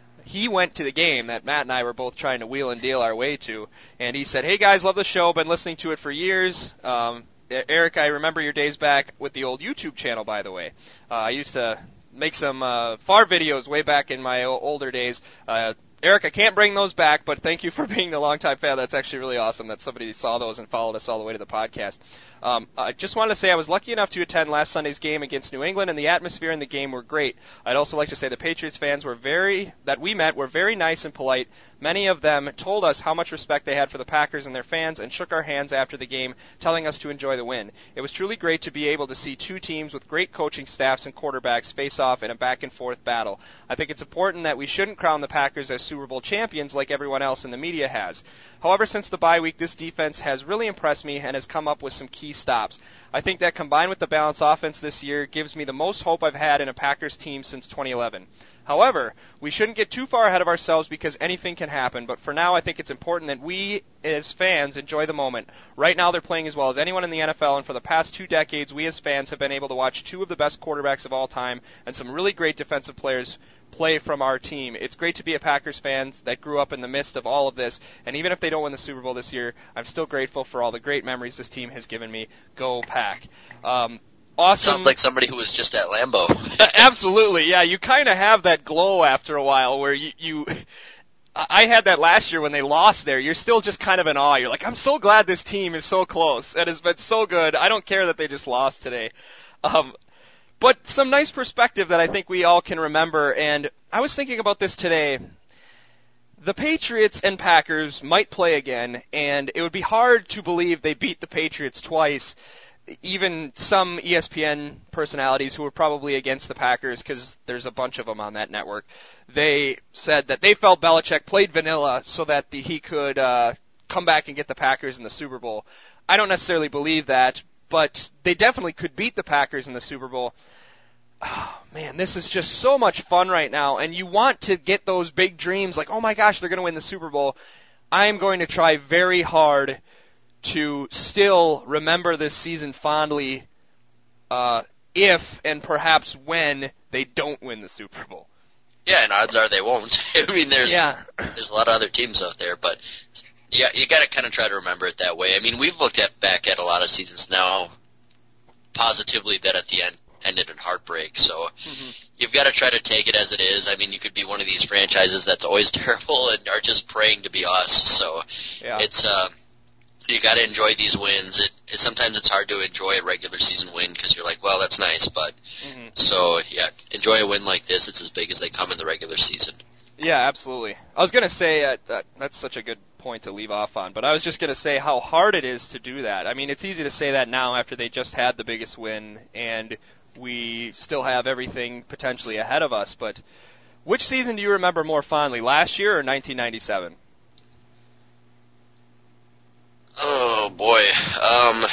he went to the game that Matt and I were both trying to wheel and deal our way to, and he said, hey, guys, love the show, been listening to it for years. Um, Eric, I remember your days back with the old YouTube channel, by the way. Uh, I used to make some uh, F A R videos way back in my o- older days. Uh, Eric, I can't bring those back, but thank you for being the longtime fan. That's actually really awesome that somebody saw those and followed us all the way to the podcast. Um, I just wanted to say I was lucky enough to attend last Sunday's game against New England, and the atmosphere in the game were great. I'd also like to say the Patriots fans were very that we met were very nice and polite. Many of them told us how much respect they had for the Packers and their fans and shook our hands after the game, telling us to enjoy the win. It was truly great to be able to see two teams with great coaching staffs and quarterbacks face off in a back-and-forth battle. I think it's important that we shouldn't crown the Packers as Super Bowl champions like everyone else in the media has. However, since the bye week, this defense has really impressed me and has come up with some key stops. I think that combined with the balanced offense this year gives me the most hope I've had in a Packers team since twenty eleven. However, we shouldn't get too far ahead of ourselves because anything can happen, but for now I think it's important that we as fans enjoy the moment. Right now they're playing as well as anyone in the N F L, and for the past two decades we as fans have been able to watch two of the best quarterbacks of all time and some really great defensive players play from our team. It's great to be a Packers fan that grew up in the midst of all of this, and even if they don't win the Super Bowl this year, I'm still grateful for all the great memories this team has given me. Go Pack. Um, awesome. Sounds like somebody who was just at Lambeau. Absolutely, yeah. You kind of have that glow after a while where you, you I had that last year when they lost there. You're still just kind of in awe. You're like, I'm so glad this team is so close. It has been so good. I don't care that they just lost today. Um, But some nice perspective that I think we all can remember, and I was thinking about this today. The Patriots and Packers might play again, and it would be hard to believe they beat the Patriots twice. Even some E S P N personalities who were probably against the Packers, because there's a bunch of them on that network, they said that they felt Belichick played vanilla so that the, he could uh, come back and get the Packers in the Super Bowl. I don't necessarily believe that, but they definitely could beat the Packers in the Super Bowl. Oh, man, this is just so much fun right now, and you want to get those big dreams like, oh my gosh, they're going to win the Super Bowl. I am going to try very hard to still remember this season fondly uh, if and perhaps when they don't win the Super Bowl. Yeah, and odds are they won't. I mean, there's yeah. there's a lot of other teams out there, but yeah, you got to kind of try to remember it that way. I mean, we've looked at back at a lot of seasons now, positively that at the end ended in heartbreak. So mm-hmm. you've got to try to take it as it is. I mean, you could be one of these franchises that's always terrible and are just praying to be us. So yeah. it's uh, you got to enjoy these wins. It, it sometimes it's hard to enjoy a regular season win because you're like, well, that's nice, but mm-hmm. so yeah, enjoy a win like this. It's as big as they come in the regular season. Yeah, absolutely. I was going to say uh, that, that's such a good point point to leave off on. But I was just going to say how hard it is to do that. I mean, it's easy to say that now after they just had the biggest win and we still have everything potentially ahead of us. But which season do you remember more fondly, last year or nineteen ninety-seven? Oh, boy. Um,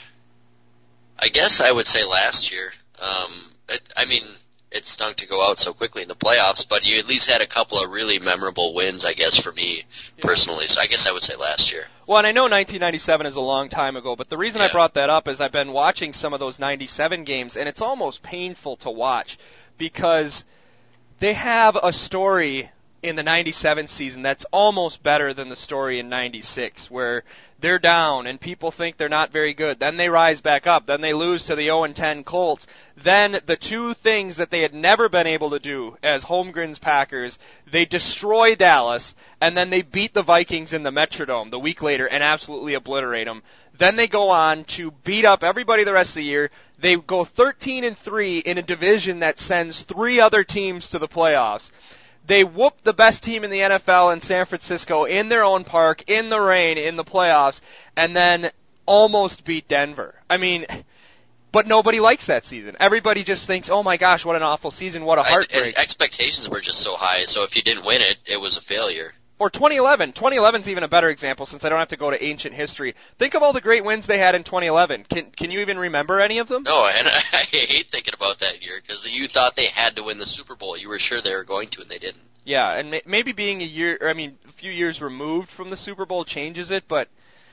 I guess I would say last year. Um, it, I mean, it stunk to go out so quickly in the playoffs, but you at least had a couple of really memorable wins, I guess, for me personally. So I guess I would say last year. Well, and I know nineteen ninety-seven is a long time ago, but the reason yeah. I brought that up is I've been watching some of those ninety-seven games, and it's almost painful to watch because they have a story in the ninety-seven season that's almost better than the story in ninety-six, where they're down and people think they're not very good. Then they rise back up. Then they lose to the oh and ten Colts. Then the two things that they had never been able to do as Holmgren's Packers, they destroy Dallas, and then they beat the Vikings in the Metrodome the week later and absolutely obliterate them. Then they go on to beat up everybody the rest of the year. They go thirteen and three in a division that sends three other teams to the playoffs. They whooped the best team in the N F L in San Francisco in their own park, in the rain, in the playoffs, and then almost beat Denver. I mean, but nobody likes that season. Everybody just thinks, oh my gosh, what an awful season, what a heartbreak. I, expectations were just so high, so if you didn't win it, it was a failure. Or twenty eleven. twenty eleven's even a better example since I don't have to go to ancient history. Think of all the great wins they had in twenty eleven. Can can you even remember any of them? No, and I, I hate thinking about that year because you thought they had to win the Super Bowl. You were sure they were going to, and they didn't. Yeah, and may, maybe being a year, I mean, a few years removed from the Super Bowl changes it, but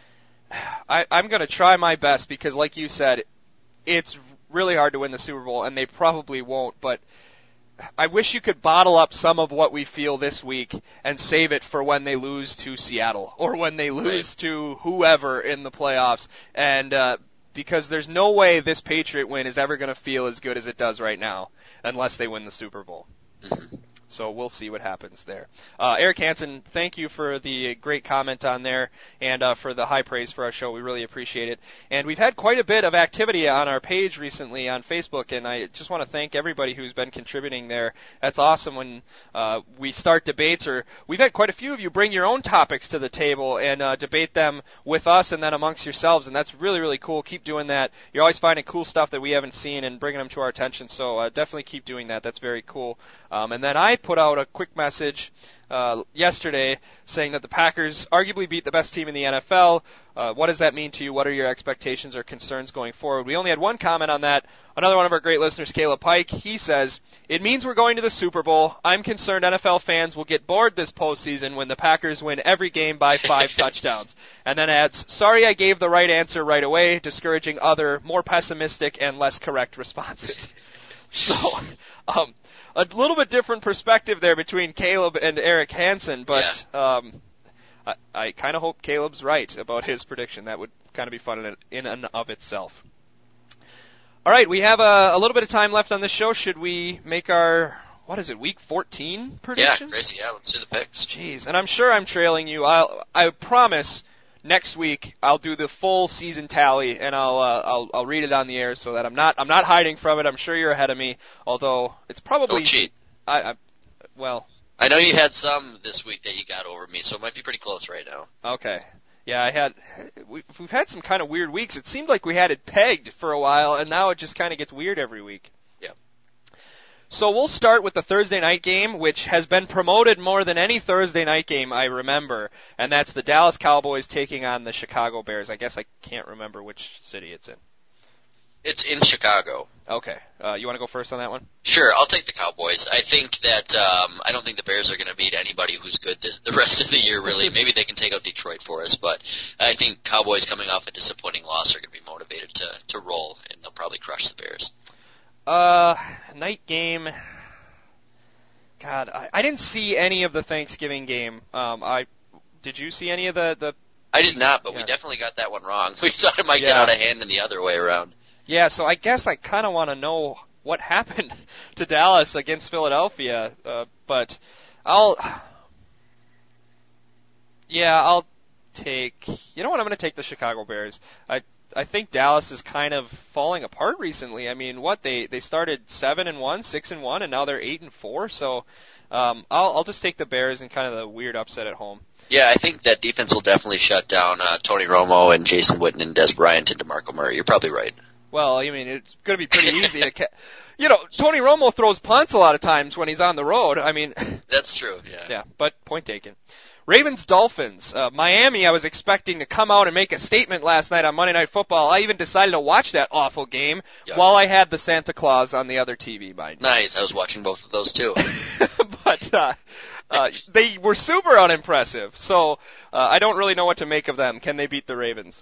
I, I'm going to try my best because, like you said, it's really hard to win the Super Bowl, and they probably won't, but I wish you could bottle up some of what we feel this week and save it for when they lose to Seattle or when they lose right. to whoever in the playoffs, and uh, because there's no way this Patriot win is ever going to feel as good as it does right now unless they win the Super Bowl. Mm-hmm. So we'll see what happens there. Uh, Eric Hansen, thank you for the great comment on there and uh, for the high praise for our show. We really appreciate it. And we've had quite a bit of activity on our page recently on Facebook, and I just want to thank everybody who's been contributing there. That's awesome when uh, we start debates, or we've had quite a few of you bring your own topics to the table and uh, debate them with us and then amongst yourselves, and that's really, really cool. Keep doing that. You're always finding cool stuff that we haven't seen and bringing them to our attention, so uh, definitely keep doing that. That's very cool. Um, and then I put out a quick message uh, yesterday saying that the Packers arguably beat the best team in the N F L. Uh, what does that mean to you? What are your expectations or concerns going forward? We only had one comment on that. Another one of our great listeners, Caleb Pike, he says, it means we're going to the Super Bowl. I'm concerned N F L fans will get bored this postseason when the Packers win every game by five touchdowns. And then adds, sorry I gave the right answer right away, discouraging other, more pessimistic and less correct responses. So, um, a little bit different perspective there between Caleb and Eric Hansen, but yeah. um, I, I kind of hope Caleb's right about his prediction. That would kind of be fun in, in and of itself. All right, we have a, a little bit of time left on this show. Should we make our, what is it, week fourteen predictions? Yeah, crazy. Yeah, let's do the picks. Jeez, and I'm sure I'm trailing you. I'll, I promise next week I'll do the full season tally and I'll uh, I'll I'll read it on the air so that I'm not I'm not hiding from it. I'm sure you're ahead of me, although it's probably Don't cheat. I, I well, I know you had some this week that you got over me, so it might be pretty close right now. Okay. Yeah, I had we we've had some kind of weird weeks. It seemed like we had it pegged for a while and now it just kind of gets weird every week. Yeah. So we'll start with the Thursday night game, which has been promoted more than any Thursday night game I remember, and that's the Dallas Cowboys taking on the Chicago Bears. I guess I can't remember which city it's in. It's in Chicago. Okay. Uh, you want to go first on that one? Sure, I'll take the Cowboys. I think that um, I don't think the Bears are going to beat anybody who's good this, the rest of the year, really. Maybe they can take out Detroit for us, but I think Cowboys coming off a disappointing loss are going to be motivated to, to roll, and they'll probably crush the Bears. Uh, night game. God, I, I didn't see any of the Thanksgiving game. Um, I did you see any of the the? I did not, but yeah. we definitely got that one wrong. We thought it might yeah. get out of hand in the other way around. Yeah, so I guess I kind of want to know what happened to Dallas against Philadelphia, uh, but I'll. Yeah, I'll take. You know what? I'm going to take the Chicago Bears. I I think Dallas is kind of falling apart recently. I mean, what they they started seven and one, six and one, and now they're eight and four. So um, I'll I'll just take the Bears and kind of the weird upset at home. Yeah, I think that defense will definitely shut down uh, Tony Romo and Jason Witten and Des Bryant and DeMarco Murray. You're probably right. Well, I mean, it's going to be pretty easy to ca- you know, Tony Romo throws punts a lot of times when he's on the road. I mean, that's true. Yeah. Yeah, but point taken. Ravens Dolphins. Uh, Miami, I was expecting to come out and make a statement last night on Monday Night Football. I even decided to watch that awful game yeah. while I had the Santa Claus on the other T V, mind you. Nice. I was watching both of those too. but uh, uh, they were super unimpressive. So uh, I don't really know what to make of them. Can they beat the Ravens?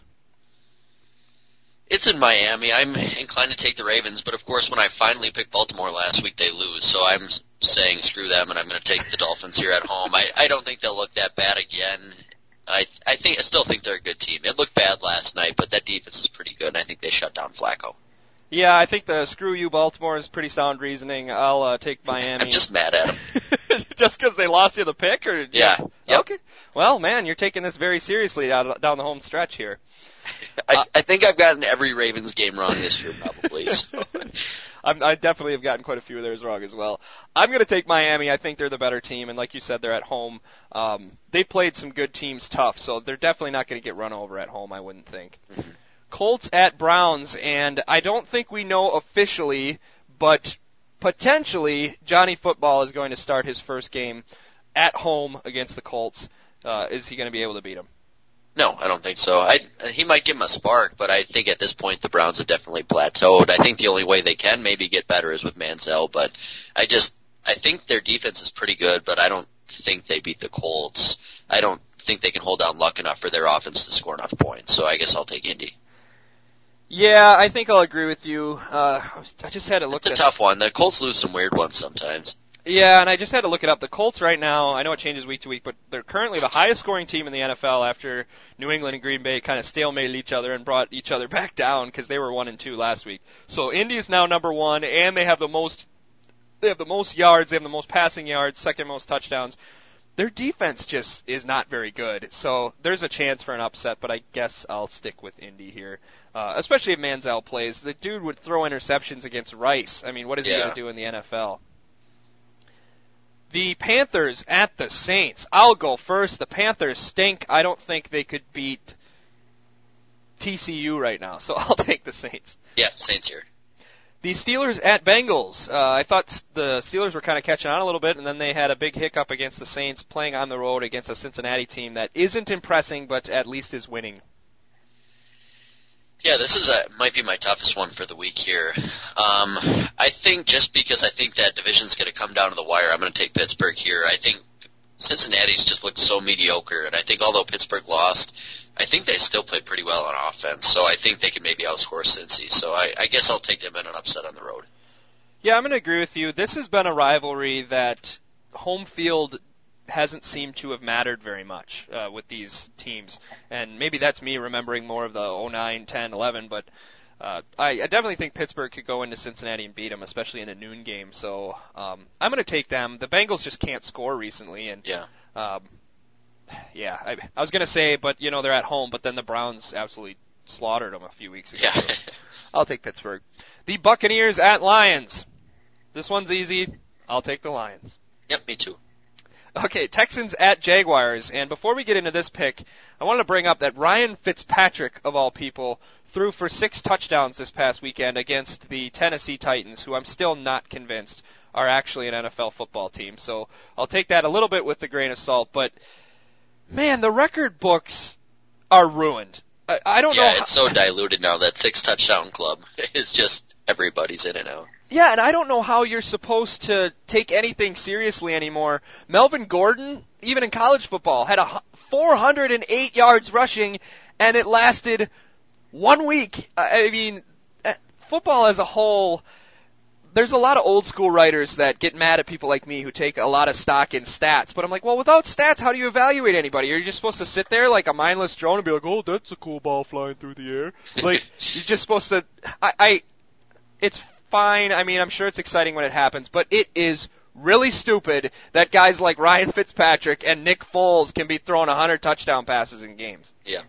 It's in Miami. I'm inclined to take the Ravens, but of course when I finally picked Baltimore last week, they lose. So I'm saying screw them, and I'm going to take the Dolphins here at home. I, I don't think they'll look that bad again. I I think I still think they're a good team. It looked bad last night, but that defense is pretty good, and I think they shut down Flacco. Yeah, I think the screw you Baltimore is pretty sound reasoning. I'll uh, take Miami. I'm just mad at them. Just because they lost you the pick? Or yeah. Yep. Okay. Well, man, you're taking this very seriously down, down the home stretch here. I, uh, I think I've gotten every Ravens game wrong this year, probably. So. I'm, I definitely have gotten quite a few of theirs wrong as well. I'm going to take Miami. I think they're the better team, and like you said, they're at home. Um, they played some good teams tough, so they're definitely not going to get run over at home, I wouldn't think. Mm-hmm. Colts at Browns, and I don't think we know officially, but potentially Johnny Football is going to start his first game at home against the Colts. Uh, is he going to be able to beat them? No, I don't think so. I, he might give him a spark, but I think at this point the Browns have definitely plateaued. I think the only way they can maybe get better is with Manziel, but I just, I think their defense is pretty good, but I don't think they beat the Colts. I don't think they can hold down Luck enough for their offense to score enough points, so I guess I'll take Indy. Yeah, I think I'll agree with you. Uh, I just had to look It's a at tough one. The Colts lose some weird ones sometimes. Yeah, and I just had to look it up. The Colts right now, I know it changes week to week, but they're currently the highest scoring team in the N F L after New England and Green Bay kind of stalemated each other and brought each other back down because they were one and two last week. So Indy is now number one, and they have the most they have the most yards, they have the most passing yards, second most touchdowns. Their defense just is not very good, so there's a chance for an upset, but I guess I'll stick with Indy here. Uh, especially if Manziel plays. The dude would throw interceptions against Rice. I mean, what is yeah. he going to do in the N F L? The Panthers at the Saints. I'll go first. The Panthers stink. I don't think they could beat T C U right now, so I'll take the Saints. Yeah, Saints here. The Steelers at Bengals. Uh, I thought the Steelers were kind of catching on a little bit, and then they had a big hiccup against the Saints, playing on the road against a Cincinnati team that isn't impressing, but at least is winning. Yeah, this is a, might be my toughest one for the week here. Um, I think just because I think that division's going to come down to the wire, I'm going to take Pittsburgh here. I think Cincinnati's just looked so mediocre, and I think although Pittsburgh lost, I think they still played pretty well on offense, so I think they can maybe outscore Cincy. So I, I guess I'll take them in an upset on the road. Yeah, I'm going to agree with you. This has been a rivalry that home field hasn't seemed to have mattered very much uh, with these teams. And maybe that's me remembering more of the oh nine, ten, eleven, but uh, I, I definitely think Pittsburgh could go into Cincinnati and beat them, especially in a noon game. So um, I'm going to take them. The Bengals just can't score recently. And yeah, um, yeah I, I was going to say, but, you know, they're at home, but then the Browns absolutely slaughtered them a few weeks ago. Yeah. So I'll take Pittsburgh. The Buccaneers at Lions. This one's easy. I'll take the Lions. Yep, me too. Okay, Texans at Jaguars, and before we get into this pick, I wanted to bring up that Ryan Fitzpatrick, of all people, threw for six touchdowns this past weekend against the Tennessee Titans, who I'm still not convinced are actually an N F L football team. So I'll take that a little bit with a grain of salt, but man, the record books are ruined. I, I don't yeah, know. Yeah, it's so diluted now. That six touchdown club is just everybody's in it now. Yeah, and I don't know how you're supposed to take anything seriously anymore. Melvin Gordon, even in college football, had a four hundred eight yards rushing, and it lasted one week. I mean, football as a whole, there's a lot of old school writers that get mad at people like me who take a lot of stock in stats. But I'm like, well, without stats, how do you evaluate anybody? Are you just supposed to sit there like a mindless drone and be like, oh, that's a cool ball flying through the air? Like, you're just supposed to, I, I it's fine. I mean, I'm sure it's exciting when it happens, but it is really stupid that guys like Ryan Fitzpatrick and Nick Foles can be throwing one hundred touchdown passes in games. Yeah.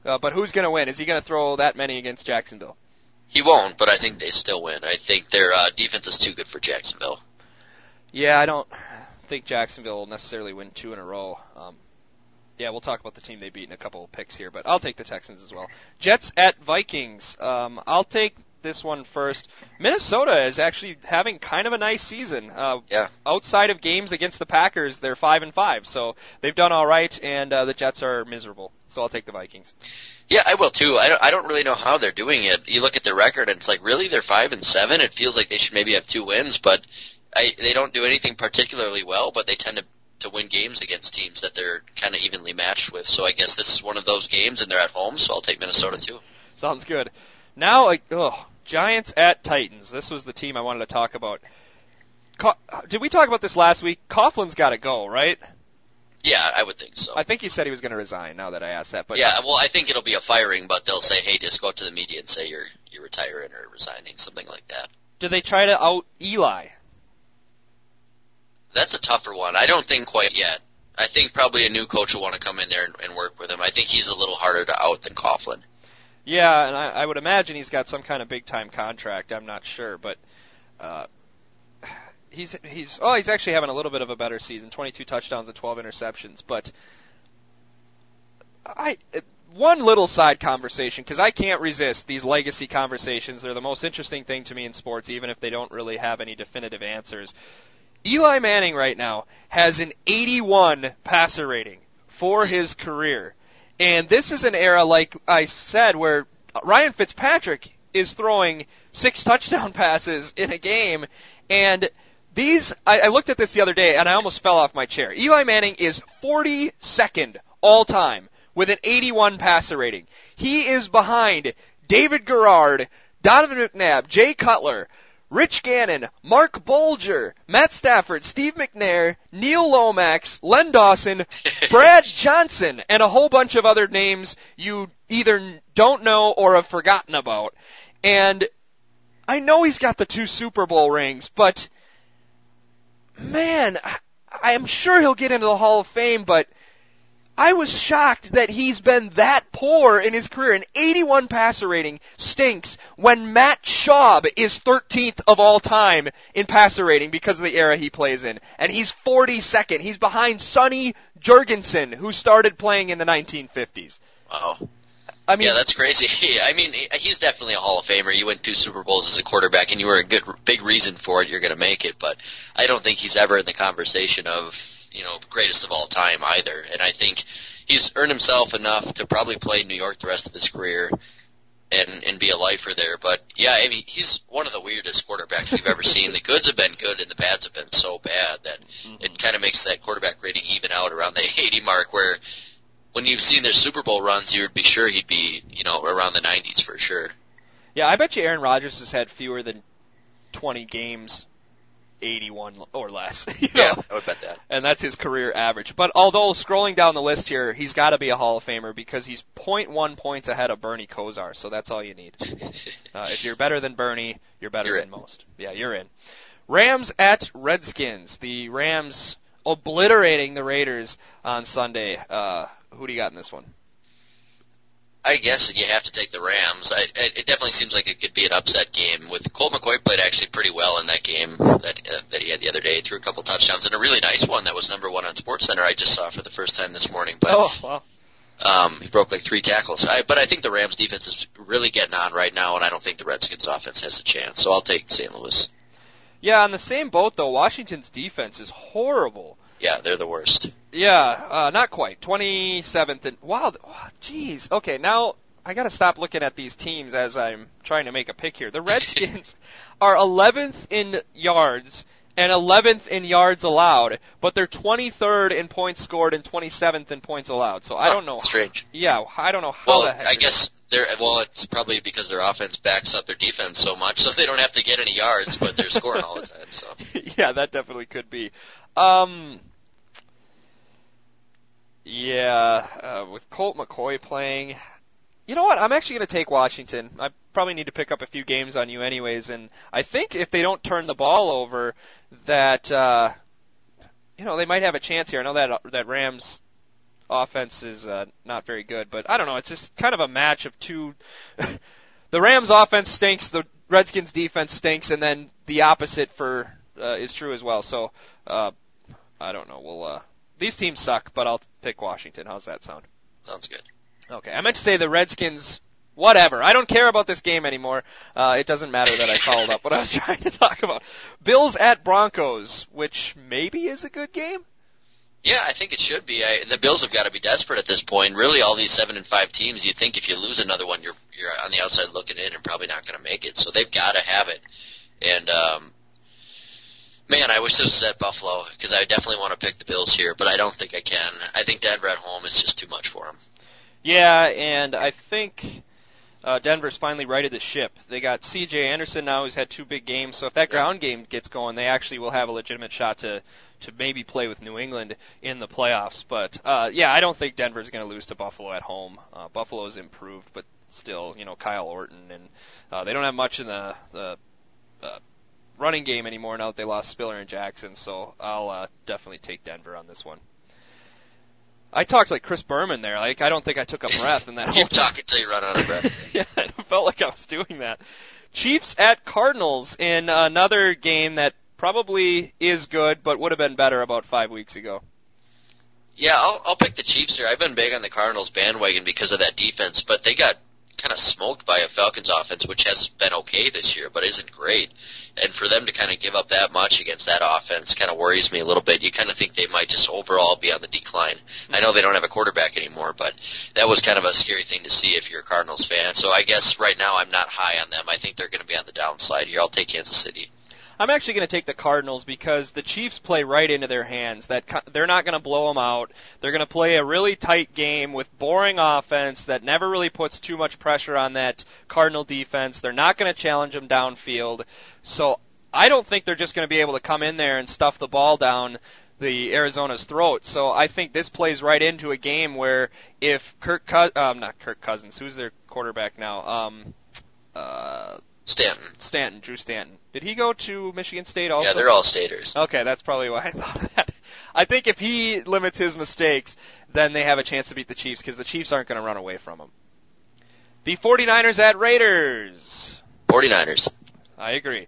Uh, but who's going to win? Is he going to throw that many against Jacksonville? He won't, but I think they still win. I think their uh, defense is too good for Jacksonville. Yeah, I don't think Jacksonville will necessarily win two in a row. Um, yeah, we'll talk about the team they beat in a couple of picks here, but I'll take the Texans as well. Jets at Vikings. Um, I'll take this one first. Minnesota is actually having kind of a nice season. Uh, yeah. Outside of games against the Packers, they're five and five, so they've done all right, and uh, the Jets are miserable. So I'll take the Vikings. Yeah, I will too. I don't, I don't really know how they're doing it. You look at their record, and it's like, really, they're five and seven. It feels like they should maybe have two wins, but I, they don't do anything particularly well. But they tend to to win games against teams that they're kind of evenly matched with. So I guess this is one of those games, and they're at home. So I'll take Minnesota too. Sounds good. Now, like, oh, Giants at Titans. This was the team I wanted to talk about. Co- Did we talk about this last week? Coughlin's got to go, right? Yeah, I would think so. I think he said he was going to resign. Now that I asked that, but yeah, well, I think it'll be a firing, but they'll say, "Hey, just go up to the media and say you're you're retiring or resigning," something like that. Do they try to out Eli? That's a tougher one. I don't think quite yet. I think probably a new coach will want to come in there and, and work with him. I think he's a little harder to out than Coughlin. Yeah, and I, I would imagine he's got some kind of big time contract. I'm not sure, but uh, he's he's oh he's actually having a little bit of a better season. twenty-two touchdowns and twelve interceptions. But I one little side conversation, because I can't resist these legacy conversations. They're the most interesting thing to me in sports, even if they don't really have any definitive answers. Eli Manning right now has an eighty-one passer rating for his career. And this is an era, like I said, where Ryan Fitzpatrick is throwing six touchdown passes in a game. And these, I, I looked at this the other day, and I almost fell off my chair. Eli Manning is forty-second all time with an eighty-one passer rating. He is behind David Garrard, Donovan McNabb, Jay Cutler, Rich Gannon, Mark Bolger, Matt Stafford, Steve McNair, Neil Lomax, Len Dawson, Brad Johnson, and a whole bunch of other names you either don't know or have forgotten about. And I know he's got the two Super Bowl rings, but man, I am sure he'll get into the Hall of Fame, but I was shocked that he's been that poor in his career. An eighty-one passer rating stinks when Matt Schaub is thirteenth of all time in passer rating because of the era he plays in. And he's forty-second. He's behind Sonny Jurgensen, who started playing in the nineteen fifties. Wow. I mean, yeah, that's crazy. I mean, he's definitely a Hall of Famer. You win two Super Bowls as a quarterback, and you were a good, big reason for it. You're going to make it, but I don't think he's ever in the conversation of, you know, greatest of all time either. And I think he's earned himself enough to probably play in New York the rest of his career and and be a lifer there. But yeah, I mean, he's one of the weirdest quarterbacks we've ever seen. The goods have been good and the bads have been so bad that mm-hmm. it kind of makes that quarterback rating even out around the eighty mark, where when you've seen their Super Bowl runs, you would be sure he'd be, you know, around the nineties for sure. Yeah, I bet you Aaron Rodgers has had fewer than twenty games eighty-one or less. You know? Yeah, I would bet that. And that's his career average. But although scrolling down the list here, he's got to be a Hall of Famer because he's zero point one points ahead of Bernie Kosar, so that's all you need. Uh, if you're better than Bernie, you're better you're than in. most. Yeah, you're in. Rams at Redskins. The Rams obliterating the Raiders on Sunday. Uh, who do you got in this one? I guess you have to take the Rams. I, it definitely seems like it could be an upset game. With Colt McCoy played actually pretty well in that game that uh, that he had the other day. He threw a couple touchdowns and a really nice one that was number one on SportsCenter. I just saw for the first time this morning. But oh, wow. Um, he broke like three tackles. I, but I think the Rams defense is really getting on right now, and I don't think the Redskins offense has a chance. So I'll take Saint Louis. Yeah, on the same boat though, Washington's defense is horrible. Yeah, they're the worst. Yeah, uh, not quite. twenty-seventh and wow, jeez. Oh, okay, now I got to stop looking at these teams as I'm trying to make a pick here. The Redskins are eleventh in yards and eleventh in yards allowed, but they're twenty-third in points scored and twenty-seventh in points allowed. So I don't know. Strange. Yeah, I don't know how well, the heck I guess they're well, it's probably because their offense backs up their defense so much, so they don't have to get any yards, but they're scoring all the time. So yeah, that definitely could be. Um, yeah, uh, with Colt McCoy playing, you know what? I'm actually going to take Washington. I probably need to pick up a few games on you anyways, and I think if they don't turn the ball over, that uh, you know they might have a chance here. I know that that Rams offense is uh, not very good. But I don't know. It's just kind of a match of two. The Rams' offense stinks. The Redskins' defense stinks, and then the opposite for uh, is true as well. So uh, I don't know. We'll uh, these teams suck, but I'll pick Washington. How's that sound? Sounds good. Okay, I meant to say the Redskins. Whatever. I don't care about this game anymore. Uh, it doesn't matter that I followed up what I was trying to talk about. Bills at Broncos, which maybe is a good game. Yeah, I think it should be. I, the Bills have got to be desperate at this point. Really, all these seven and five teams, you think if you lose another one, you're you're on the outside looking in and probably not going to make it. So they've got to have it. And um, man, I wish this was at Buffalo because I definitely want to pick the Bills here, but I don't think I can. I think Denver at home is just too much for them. Yeah, and I think uh, Denver's finally righted the ship. They got C J Anderson now, who's had two big games. So if that ground game gets going, they actually will have a legitimate shot to. to maybe play with New England in the playoffs. But, uh, yeah, I don't think Denver's going to lose to Buffalo at home. Uh, Buffalo's improved, but still, you know, Kyle Orton, and uh, they don't have much in the, the uh, running game anymore now that they lost Spiller and Jackson, so I'll uh, definitely take Denver on this one. I talked like Chris Berman there. Like, I don't think I took a breath in that whole Keep talking until you run out of breath. Yeah, I felt like I was doing that. Chiefs at Cardinals in another game that probably is good, but would have been better about five weeks ago. Yeah, I'll, I'll pick the Chiefs here. I've been big on the Cardinals bandwagon because of that defense, but they got kind of smoked by a Falcons offense, which has been okay this year, but isn't great. And for them to kind of give up that much against that offense kind of worries me a little bit. You kind of think they might just overall be on the decline. I know they don't have a quarterback anymore, but that was kind of a scary thing to see if you're a Cardinals fan. So I guess right now I'm not high on them. I think they're going to be on the downside here. I'll take Kansas City. I'm actually going to take the Cardinals because the Chiefs play right into their hands. That they're not going to blow them out. They're going to play a really tight game with boring offense that never really puts too much pressure on that Cardinal defense. They're not going to challenge them downfield. So I don't think they're just going to be able to come in there and stuff the ball down the Arizona's throat. So I think this plays right into a game where if Kirk, Co- um, not Kirk Cousins, who's their quarterback now? Um, uh, Stanton. Stanton, Drew Stanton. Did he go to Michigan State also? Yeah, they're all staters. Okay, that's probably why I thought of that. I think if he limits his mistakes, then they have a chance to beat the Chiefs because the Chiefs aren't going to run away from them. The 49ers at Raiders. 49ers. I agree.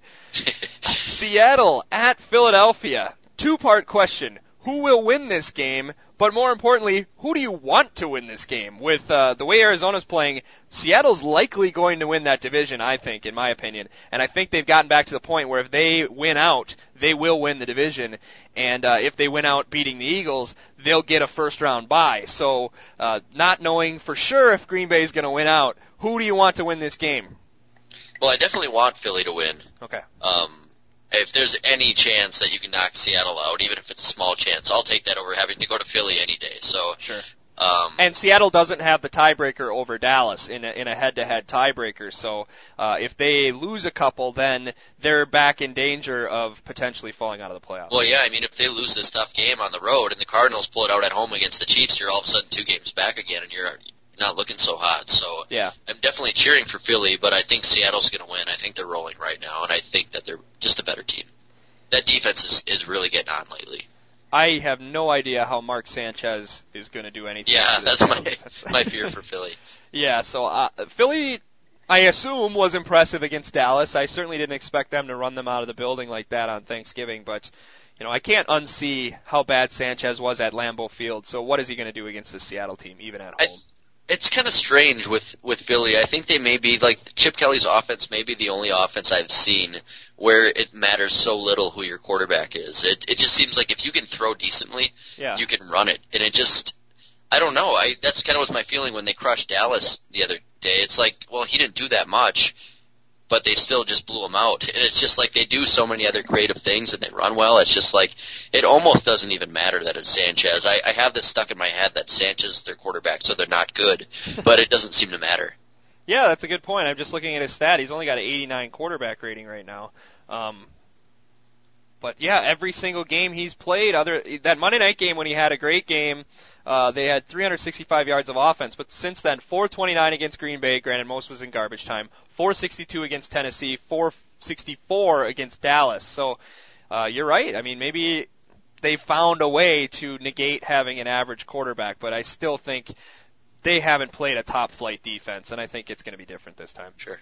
Seattle at Philadelphia. Two-part question. Who will win this game? But more importantly, who do you want to win this game? With uh, the way Arizona's playing, Seattle's likely going to win that division, I think, in my opinion. And I think they've gotten back to the point where if they win out, they will win the division. And uh, if they win out beating the Eagles, they'll get a first-round bye. So uh, not knowing for sure if Green Bay is going to win out, who do you want to win this game? Well, I definitely want Philly to win. Okay. Um, if there's any chance that you can knock Seattle out, even if it's a small chance, I'll take that over having to go to Philly any day. So, sure. Um, and Seattle doesn't have the tiebreaker over Dallas in a, in a head-to-head tiebreaker. So uh, if they lose a couple, then they're back in danger of potentially falling out of the playoffs. Well, yeah, I mean, if they lose this tough game on the road and the Cardinals pull it out at home against the Chiefs, you're all of a sudden two games back again, and you're not looking so hot. So yeah. I'm definitely cheering for Philly, but I think Seattle's going to win. I think they're rolling right now, and I think that they're just a better team. That defense is, is really getting on lately. I have no idea how Mark Sanchez is going to do anything. Yeah, that's my my fear for Philly. Yeah, so uh, Philly, I assume, was impressive against Dallas. I certainly didn't expect them to run them out of the building like that on Thanksgiving, but you know, I can't unsee how bad Sanchez was at Lambeau Field. So what is he going to do against the Seattle team, even at home? I, It's kind of strange with, with Philly. I think they may be, like, Chip Kelly's offense may be the only offense I've seen where it matters so little who your quarterback is. It it just seems like if you can throw decently, yeah. you can run it. And it just, I don't know. I That's kind of was my feeling when they crushed Dallas the other day. It's like, well, he didn't do that much, but they still just blew him out. And it's just like they do so many other creative things and they run well. It's just like it almost doesn't even matter that it's Sanchez. I, I have this stuck in my head that Sanchez is their quarterback, so they're not good, but it doesn't seem to matter. Yeah, that's a good point. I'm just looking at his stat. He's only got an eighty-nine quarterback rating right now. Um, but yeah, every single game he's played, other that Monday night game when he had a great game, uh, they had three hundred sixty-five yards of offense. But since then, four twenty-nine against Green Bay. Granted, most was in garbage time. four sixty-two against Tennessee. four sixty-four against Dallas. So uh, you're right. I mean, maybe they found a way to negate having an average quarterback, but I still think they haven't played a top-flight defense, and I think it's going to be different this time. Sure.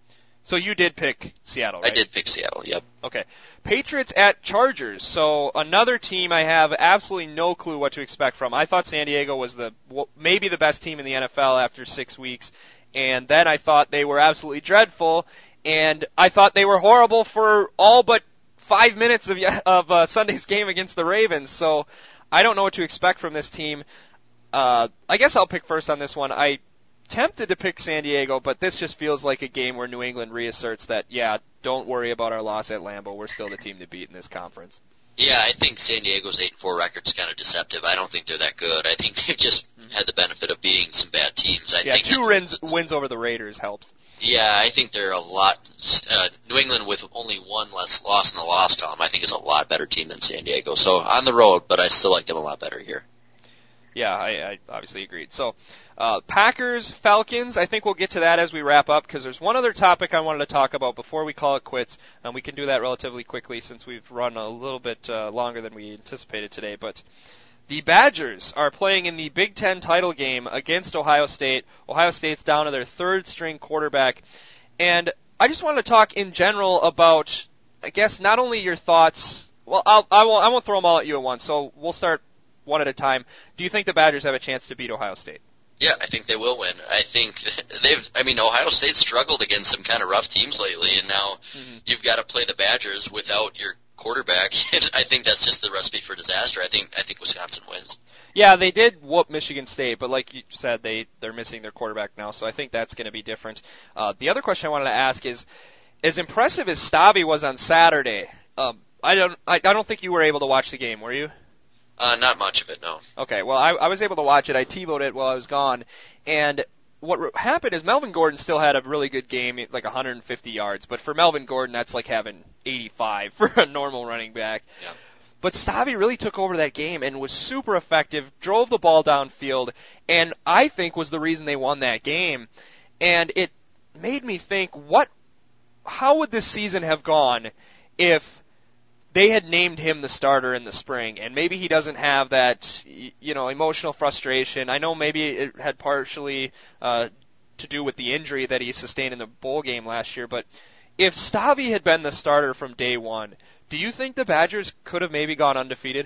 So you did pick Seattle, right? I did pick Seattle, yep. Okay. Patriots at Chargers. So another team I have absolutely no clue what to expect from. I thought San Diego was the maybe the best team in the N F L after six weeks, and then I thought they were absolutely dreadful, and I thought they were horrible for all but five minutes of, of uh, Sunday's game against the Ravens. So I don't know what to expect from this team. Uh, I guess I'll pick first on this one. I tempted to pick San Diego, but this just feels like a game where New England reasserts that, yeah, don't worry about our loss at Lambeau. We're still the team to beat in this conference. Yeah, I think San Diego's eight and four record's kind of deceptive. I don't think they're that good. I think they've just had the benefit of beating some bad teams. I yeah, think two wins, wins over the Raiders helps. Yeah, I think they're a lot. Uh, New England with only one less loss in the loss column, I think is a lot better team than San Diego. So on the road, but I still like them a lot better here. Yeah, I, I obviously agreed. So, uh, Packers, Falcons, I think we'll get to that as we wrap up, because there's one other topic I wanted to talk about before we call it quits, and we can do that relatively quickly since we've run a little bit uh, longer than we anticipated today. But the Badgers are playing in the Big Ten title game against Ohio State. Ohio State's down to their third-string quarterback. And I just wanted to talk in general about, I guess, not only your thoughts. Well, I'll, I won't, I won't throw them all at you at once, so we'll start one at a time. Do you think the Badgers have a chance to beat Ohio State? Yeah, I think they will win. I think they've, I mean, Ohio State struggled against some kind of rough teams lately, and now mm-hmm. you've got to play the Badgers without your quarterback. I think that's just the recipe for disaster. I think, I think Wisconsin wins. Yeah, they did whoop Michigan State, but like you said, they, they're missing their quarterback now, so I think that's going to be different. Uh, the other question I wanted to ask is, as impressive as Stavy was on Saturday, um, I don't, I, I don't think you were able to watch the game, were you? Uh, not much of it, no. Okay, well, I, I was able to watch it. I TiVoed it while I was gone, and what re- happened is Melvin Gordon still had a really good game, like one hundred fifty yards, but for Melvin Gordon, that's like having eighty-five for a normal running back. Yeah. But Stavy really took over that game and was super effective, drove the ball downfield, and I think was the reason they won that game. And it made me think, what, how would this season have gone if they had named him the starter in the spring, and maybe he doesn't have that, you know, emotional frustration. I know maybe it had partially uh, to do with the injury that he sustained in the bowl game last year, but if Stavy had been the starter from day one, do you think the Badgers could have maybe gone undefeated?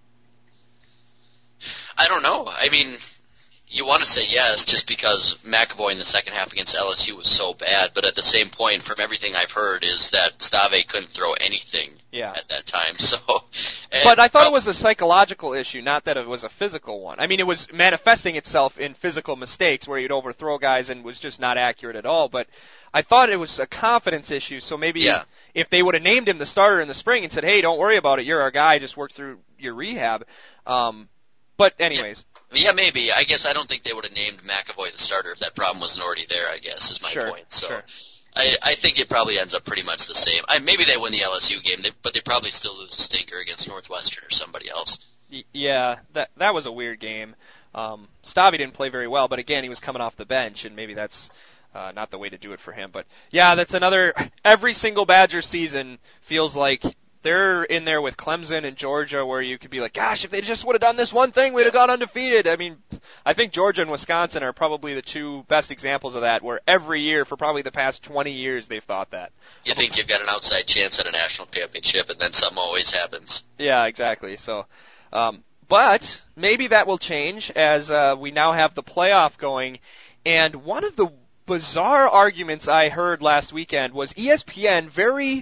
I don't know. I mean, you want to say yes just because McAvoy in the second half against L S U was so bad, but at the same point, from everything I've heard, is that Stave couldn't throw anything yeah. at that time. So, But I thought um, it was a psychological issue, not that it was a physical one. I mean, it was manifesting itself in physical mistakes where he'd overthrow guys and was just not accurate at all, but I thought it was a confidence issue, so maybe yeah. if they would have named him the starter in the spring and said, hey, don't worry about it, you're our guy, just work through your rehab. Um, but anyways. Yeah. Yeah, maybe. I guess I don't think they would have named McAvoy the starter if that problem wasn't already there, I guess, is my sure, point. So sure. I, I think it probably ends up pretty much the same. I, maybe they win the L S U game, they, but they probably still lose a stinker against Northwestern or somebody else. Y- yeah, that that was a weird game. Um, Stavy didn't play very well, but again, he was coming off the bench, and maybe that's uh, not the way to do it for him. But yeah, that's another. Every single Badger season feels like they're in there with Clemson and Georgia, where you could be like, gosh, if they just would have done this one thing, we'd have gone undefeated. I mean, I think Georgia and Wisconsin are probably the two best examples of that, where every year for probably the past twenty years they've thought that. You think you've got an outside chance at a national championship, and then something always happens. Yeah, exactly. So, um, but maybe that will change as uh, we now have the playoff going. And one of the bizarre arguments I heard last weekend was E S P N very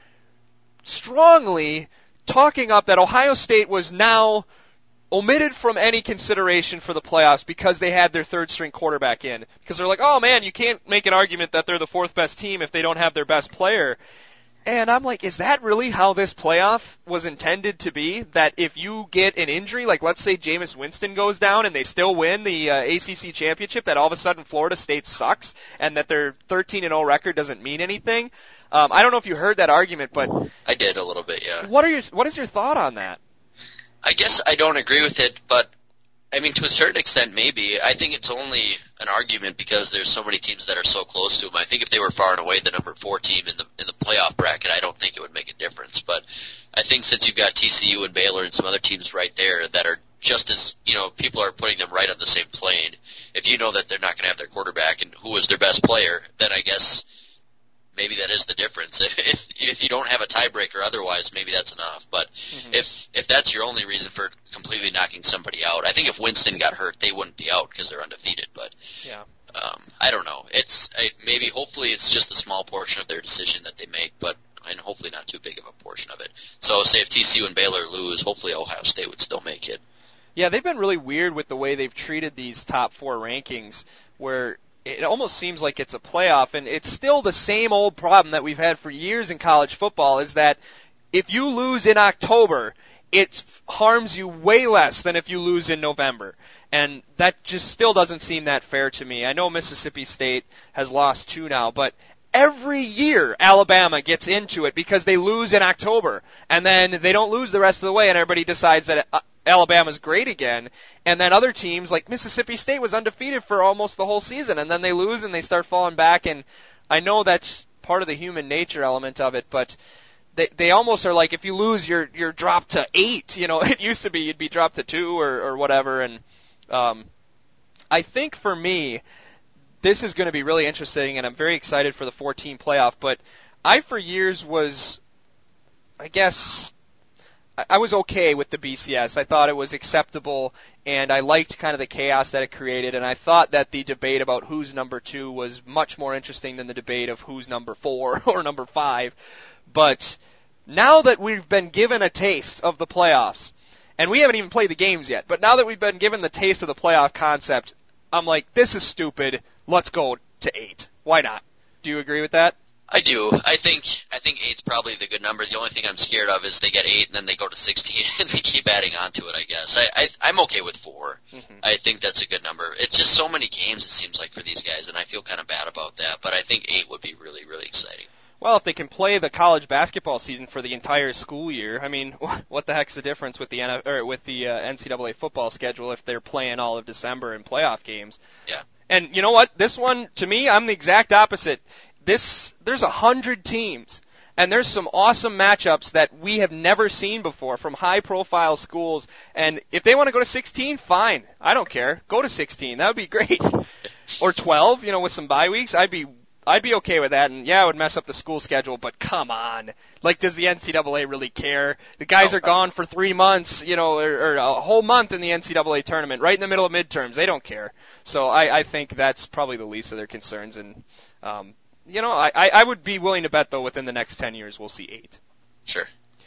strongly talking up that Ohio State was now omitted from any consideration for the playoffs because they had their third string quarterback in. Because they're like, oh man, you can't make an argument that they're the fourth best team if they don't have their best player. And I'm like, is that really how this playoff was intended to be? That if you get an injury, like let's say Jameis Winston goes down and they still win the uh, A C C championship, that all of a sudden Florida State sucks and that their thirteen and oh record doesn't mean anything? Um, I don't know if you heard that argument, but I did a little bit, yeah. What are your What is your thought on that? I guess I don't agree with it, but I mean, to a certain extent, maybe. I think it's only an argument because there's so many teams that are so close to them. I think if they were far and away the number four team in the in the playoff bracket, I don't think it would make a difference. But I think since you've got T C U and Baylor and some other teams right there that are just as, you know, people are putting them right on the same plane, if you know that they're not going to have their quarterback and who is their best player, then I guess maybe that is the difference. If if, if you don't have a tiebreaker otherwise, maybe that's enough. But mm-hmm. if if that's your only reason for completely knocking somebody out, I think if Winston got hurt, they wouldn't be out because they're undefeated. But yeah, um, I don't know. It's I, maybe hopefully it's just a small portion of their decision that they make, but and hopefully not too big of a portion of it. So say if T C U and Baylor lose, hopefully Ohio State would still make it. Yeah, they've been really weird with the way they've treated these top four rankings, where it almost seems like it's a playoff, and it's still the same old problem that we've had for years in college football, is that if you lose in October, it harms you way less than if you lose in November. And that just still doesn't seem that fair to me. I know Mississippi State has lost two now, but every year Alabama gets into it because they lose in October, and then they don't lose the rest of the way, and everybody decides that Alabama's great again. And then other teams, like Mississippi State, was undefeated for almost the whole season, and then they lose and they start falling back. And I know that's part of the human nature element of it, but they they almost are like, if you lose, you're you're dropped to eight. You know, it used to be you'd be dropped to two or or whatever. And um, I think for me, this is going to be really interesting, and I'm very excited for the four-team playoff. But I, for years, was, I guess, I was okay with the B C S. I thought it was acceptable, and I liked kind of the chaos that it created, and I thought that the debate about who's number two was much more interesting than the debate of who's number four or number five. But now that we've been given a taste of the playoffs, and we haven't even played the games yet, but now that we've been given the taste of the playoff concept, I'm like, this is stupid. Let's go to eight. Why not? Do you agree with that? I do. I think I think eight's probably the good number. The only thing I'm scared of is they get eight and then they go to sixteen and they keep adding on to it, I guess. I, I, I'm okay with four. Mm-hmm. I think that's a good number. It's just so many games, it seems like, for these guys, and I feel kind of bad about that. But I think eight would be really, really exciting. Well, if they can play the college basketball season for the entire school year, I mean, what the heck's the difference with the N F, or with the uh, N C double A football schedule if they're playing all of December in playoff games? Yeah. And you know what? This one, to me, I'm the exact opposite. This, there's a hundred teams, and there's some awesome matchups that we have never seen before from high-profile schools. And if they want to go to sixteen, fine. I don't care. Go to sixteen. That would be great. Or twelve, you know, with some bye weeks. I'd be, I'd be okay with that. And yeah, it would mess up the school schedule, but come on. Like, does the N C double A really care? The guys are gone for three months, you know, or, or a whole month in the N C double A tournament, right in the middle of midterms. They don't care. So I, I think that's probably the least of their concerns. And, um, you know, I, I would be willing to bet, though, within the next ten years we'll see eight. Sure.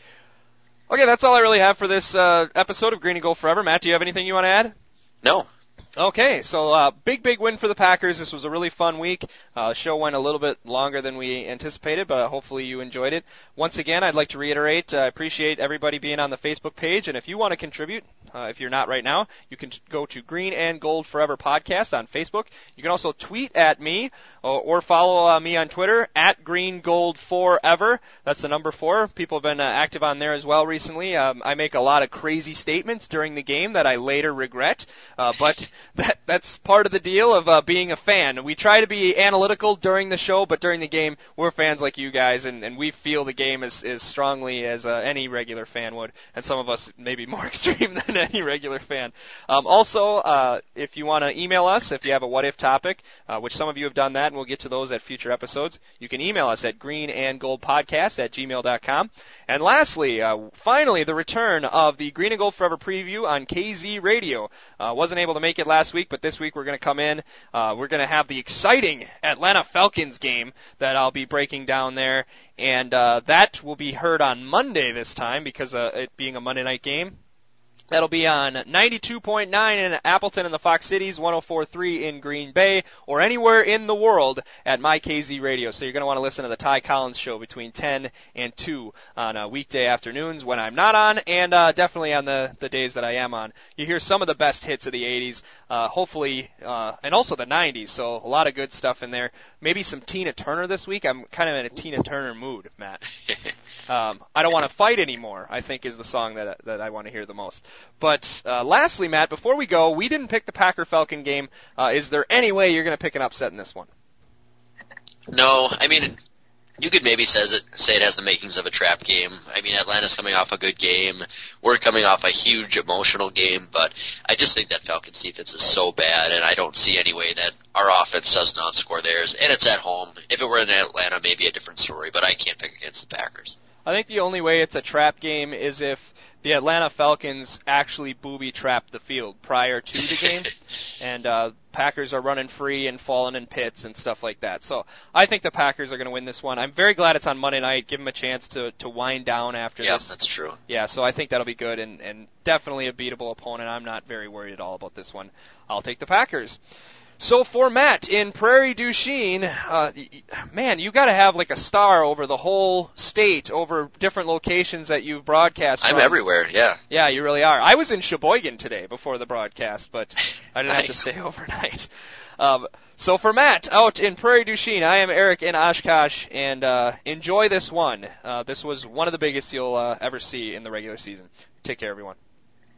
Okay, that's all I really have for this uh, episode of Green and Gold Forever. Matt, do you have anything you want to add? No. Okay, so uh, big, big win for the Packers. This was a really fun week. Uh, the show went a little bit longer than we anticipated, but hopefully you enjoyed it. Once again, I'd like to reiterate, I uh, appreciate everybody being on the Facebook page, and if you want to contribute, uh, if you're not right now, you can go to Green and Gold Forever Podcast on Facebook. You can also tweet at me or, or follow uh, me on Twitter at Green Gold Forever. That's the number four. People have been uh, active on there as well recently. Um, I make a lot of crazy statements during the game that I later regret, uh, but that that's part of the deal of uh, being a fan. We try to be analytical during the show, but during the game, we're fans like you guys, and, and we feel the game as, as strongly as uh, any regular fan would, and some of us maybe more extreme than any regular fan. Um, also, uh, if you want to email us, if you have a what-if topic, uh, which some of you have done that, and we'll get to those at future episodes, you can email us at greenandgoldpodcast at gmail dot com. And lastly, uh, finally, the return of the Green and Gold Forever preview on K Z Radio. Uh, wasn't able to make it last week, but this week we're going to come in. Uh, we're going to have the exciting Atlanta Falcons game that I'll be breaking down there, and uh, that will be heard on Monday this time because uh, it being a Monday night game. That'll be on ninety-two point nine in Appleton and the Fox Cities, one oh four point three in Green Bay, or anywhere in the world at My K Z Radio. So you're going to want to listen to the Ty Collins Show between ten and two on uh, weekday afternoons when I'm not on, and uh, definitely on the, the days that I am on. You hear some of the best hits of the eighties, uh, hopefully, uh, and also the nineties, so a lot of good stuff in there. Maybe some Tina Turner this week. I'm kind of in a Tina Turner mood, Matt. um, I Don't Want to Fight Anymore, I think, is the song that that I want to hear the most. But uh, lastly, Matt, before we go, we didn't pick the Packer-Falcon game. Uh, is there any way you're going to pick an upset in this one? No, I mean, you could maybe says it, say it has the makings of a trap game. I mean, Atlanta's coming off a good game. We're coming off a huge emotional game, but I just think that Falcons defense is so bad, and I don't see any way that our offense does not score theirs, and it's at home. If it were in Atlanta, maybe a different story, but I can't pick against the Packers. I think the only way it's a trap game is if the Atlanta Falcons actually booby-trapped the field prior to the game, and uh, Packers are running free and falling in pits and stuff like that. So I think the Packers are going to win this one. I'm very glad it's on Monday night. Give them a chance to, to wind down after yeah, this. Yeah, that's true. Yeah, so I think that'll be good, and, and definitely a beatable opponent. I'm not very worried at all about this one. I'll take the Packers. So for Matt in Prairie du Chien, uh, man, you got to have like a star over the whole state, over different locations that you've broadcast from. I'm everywhere, yeah. Yeah, you really are. I was in Sheboygan today before the broadcast, but I didn't nice. have to stay overnight. Um, so for Matt out in Prairie du Chien, I am Eric in Oshkosh, and uh, enjoy this one. Uh, this was one of the biggest you'll uh, ever see in the regular season. Take care, everyone.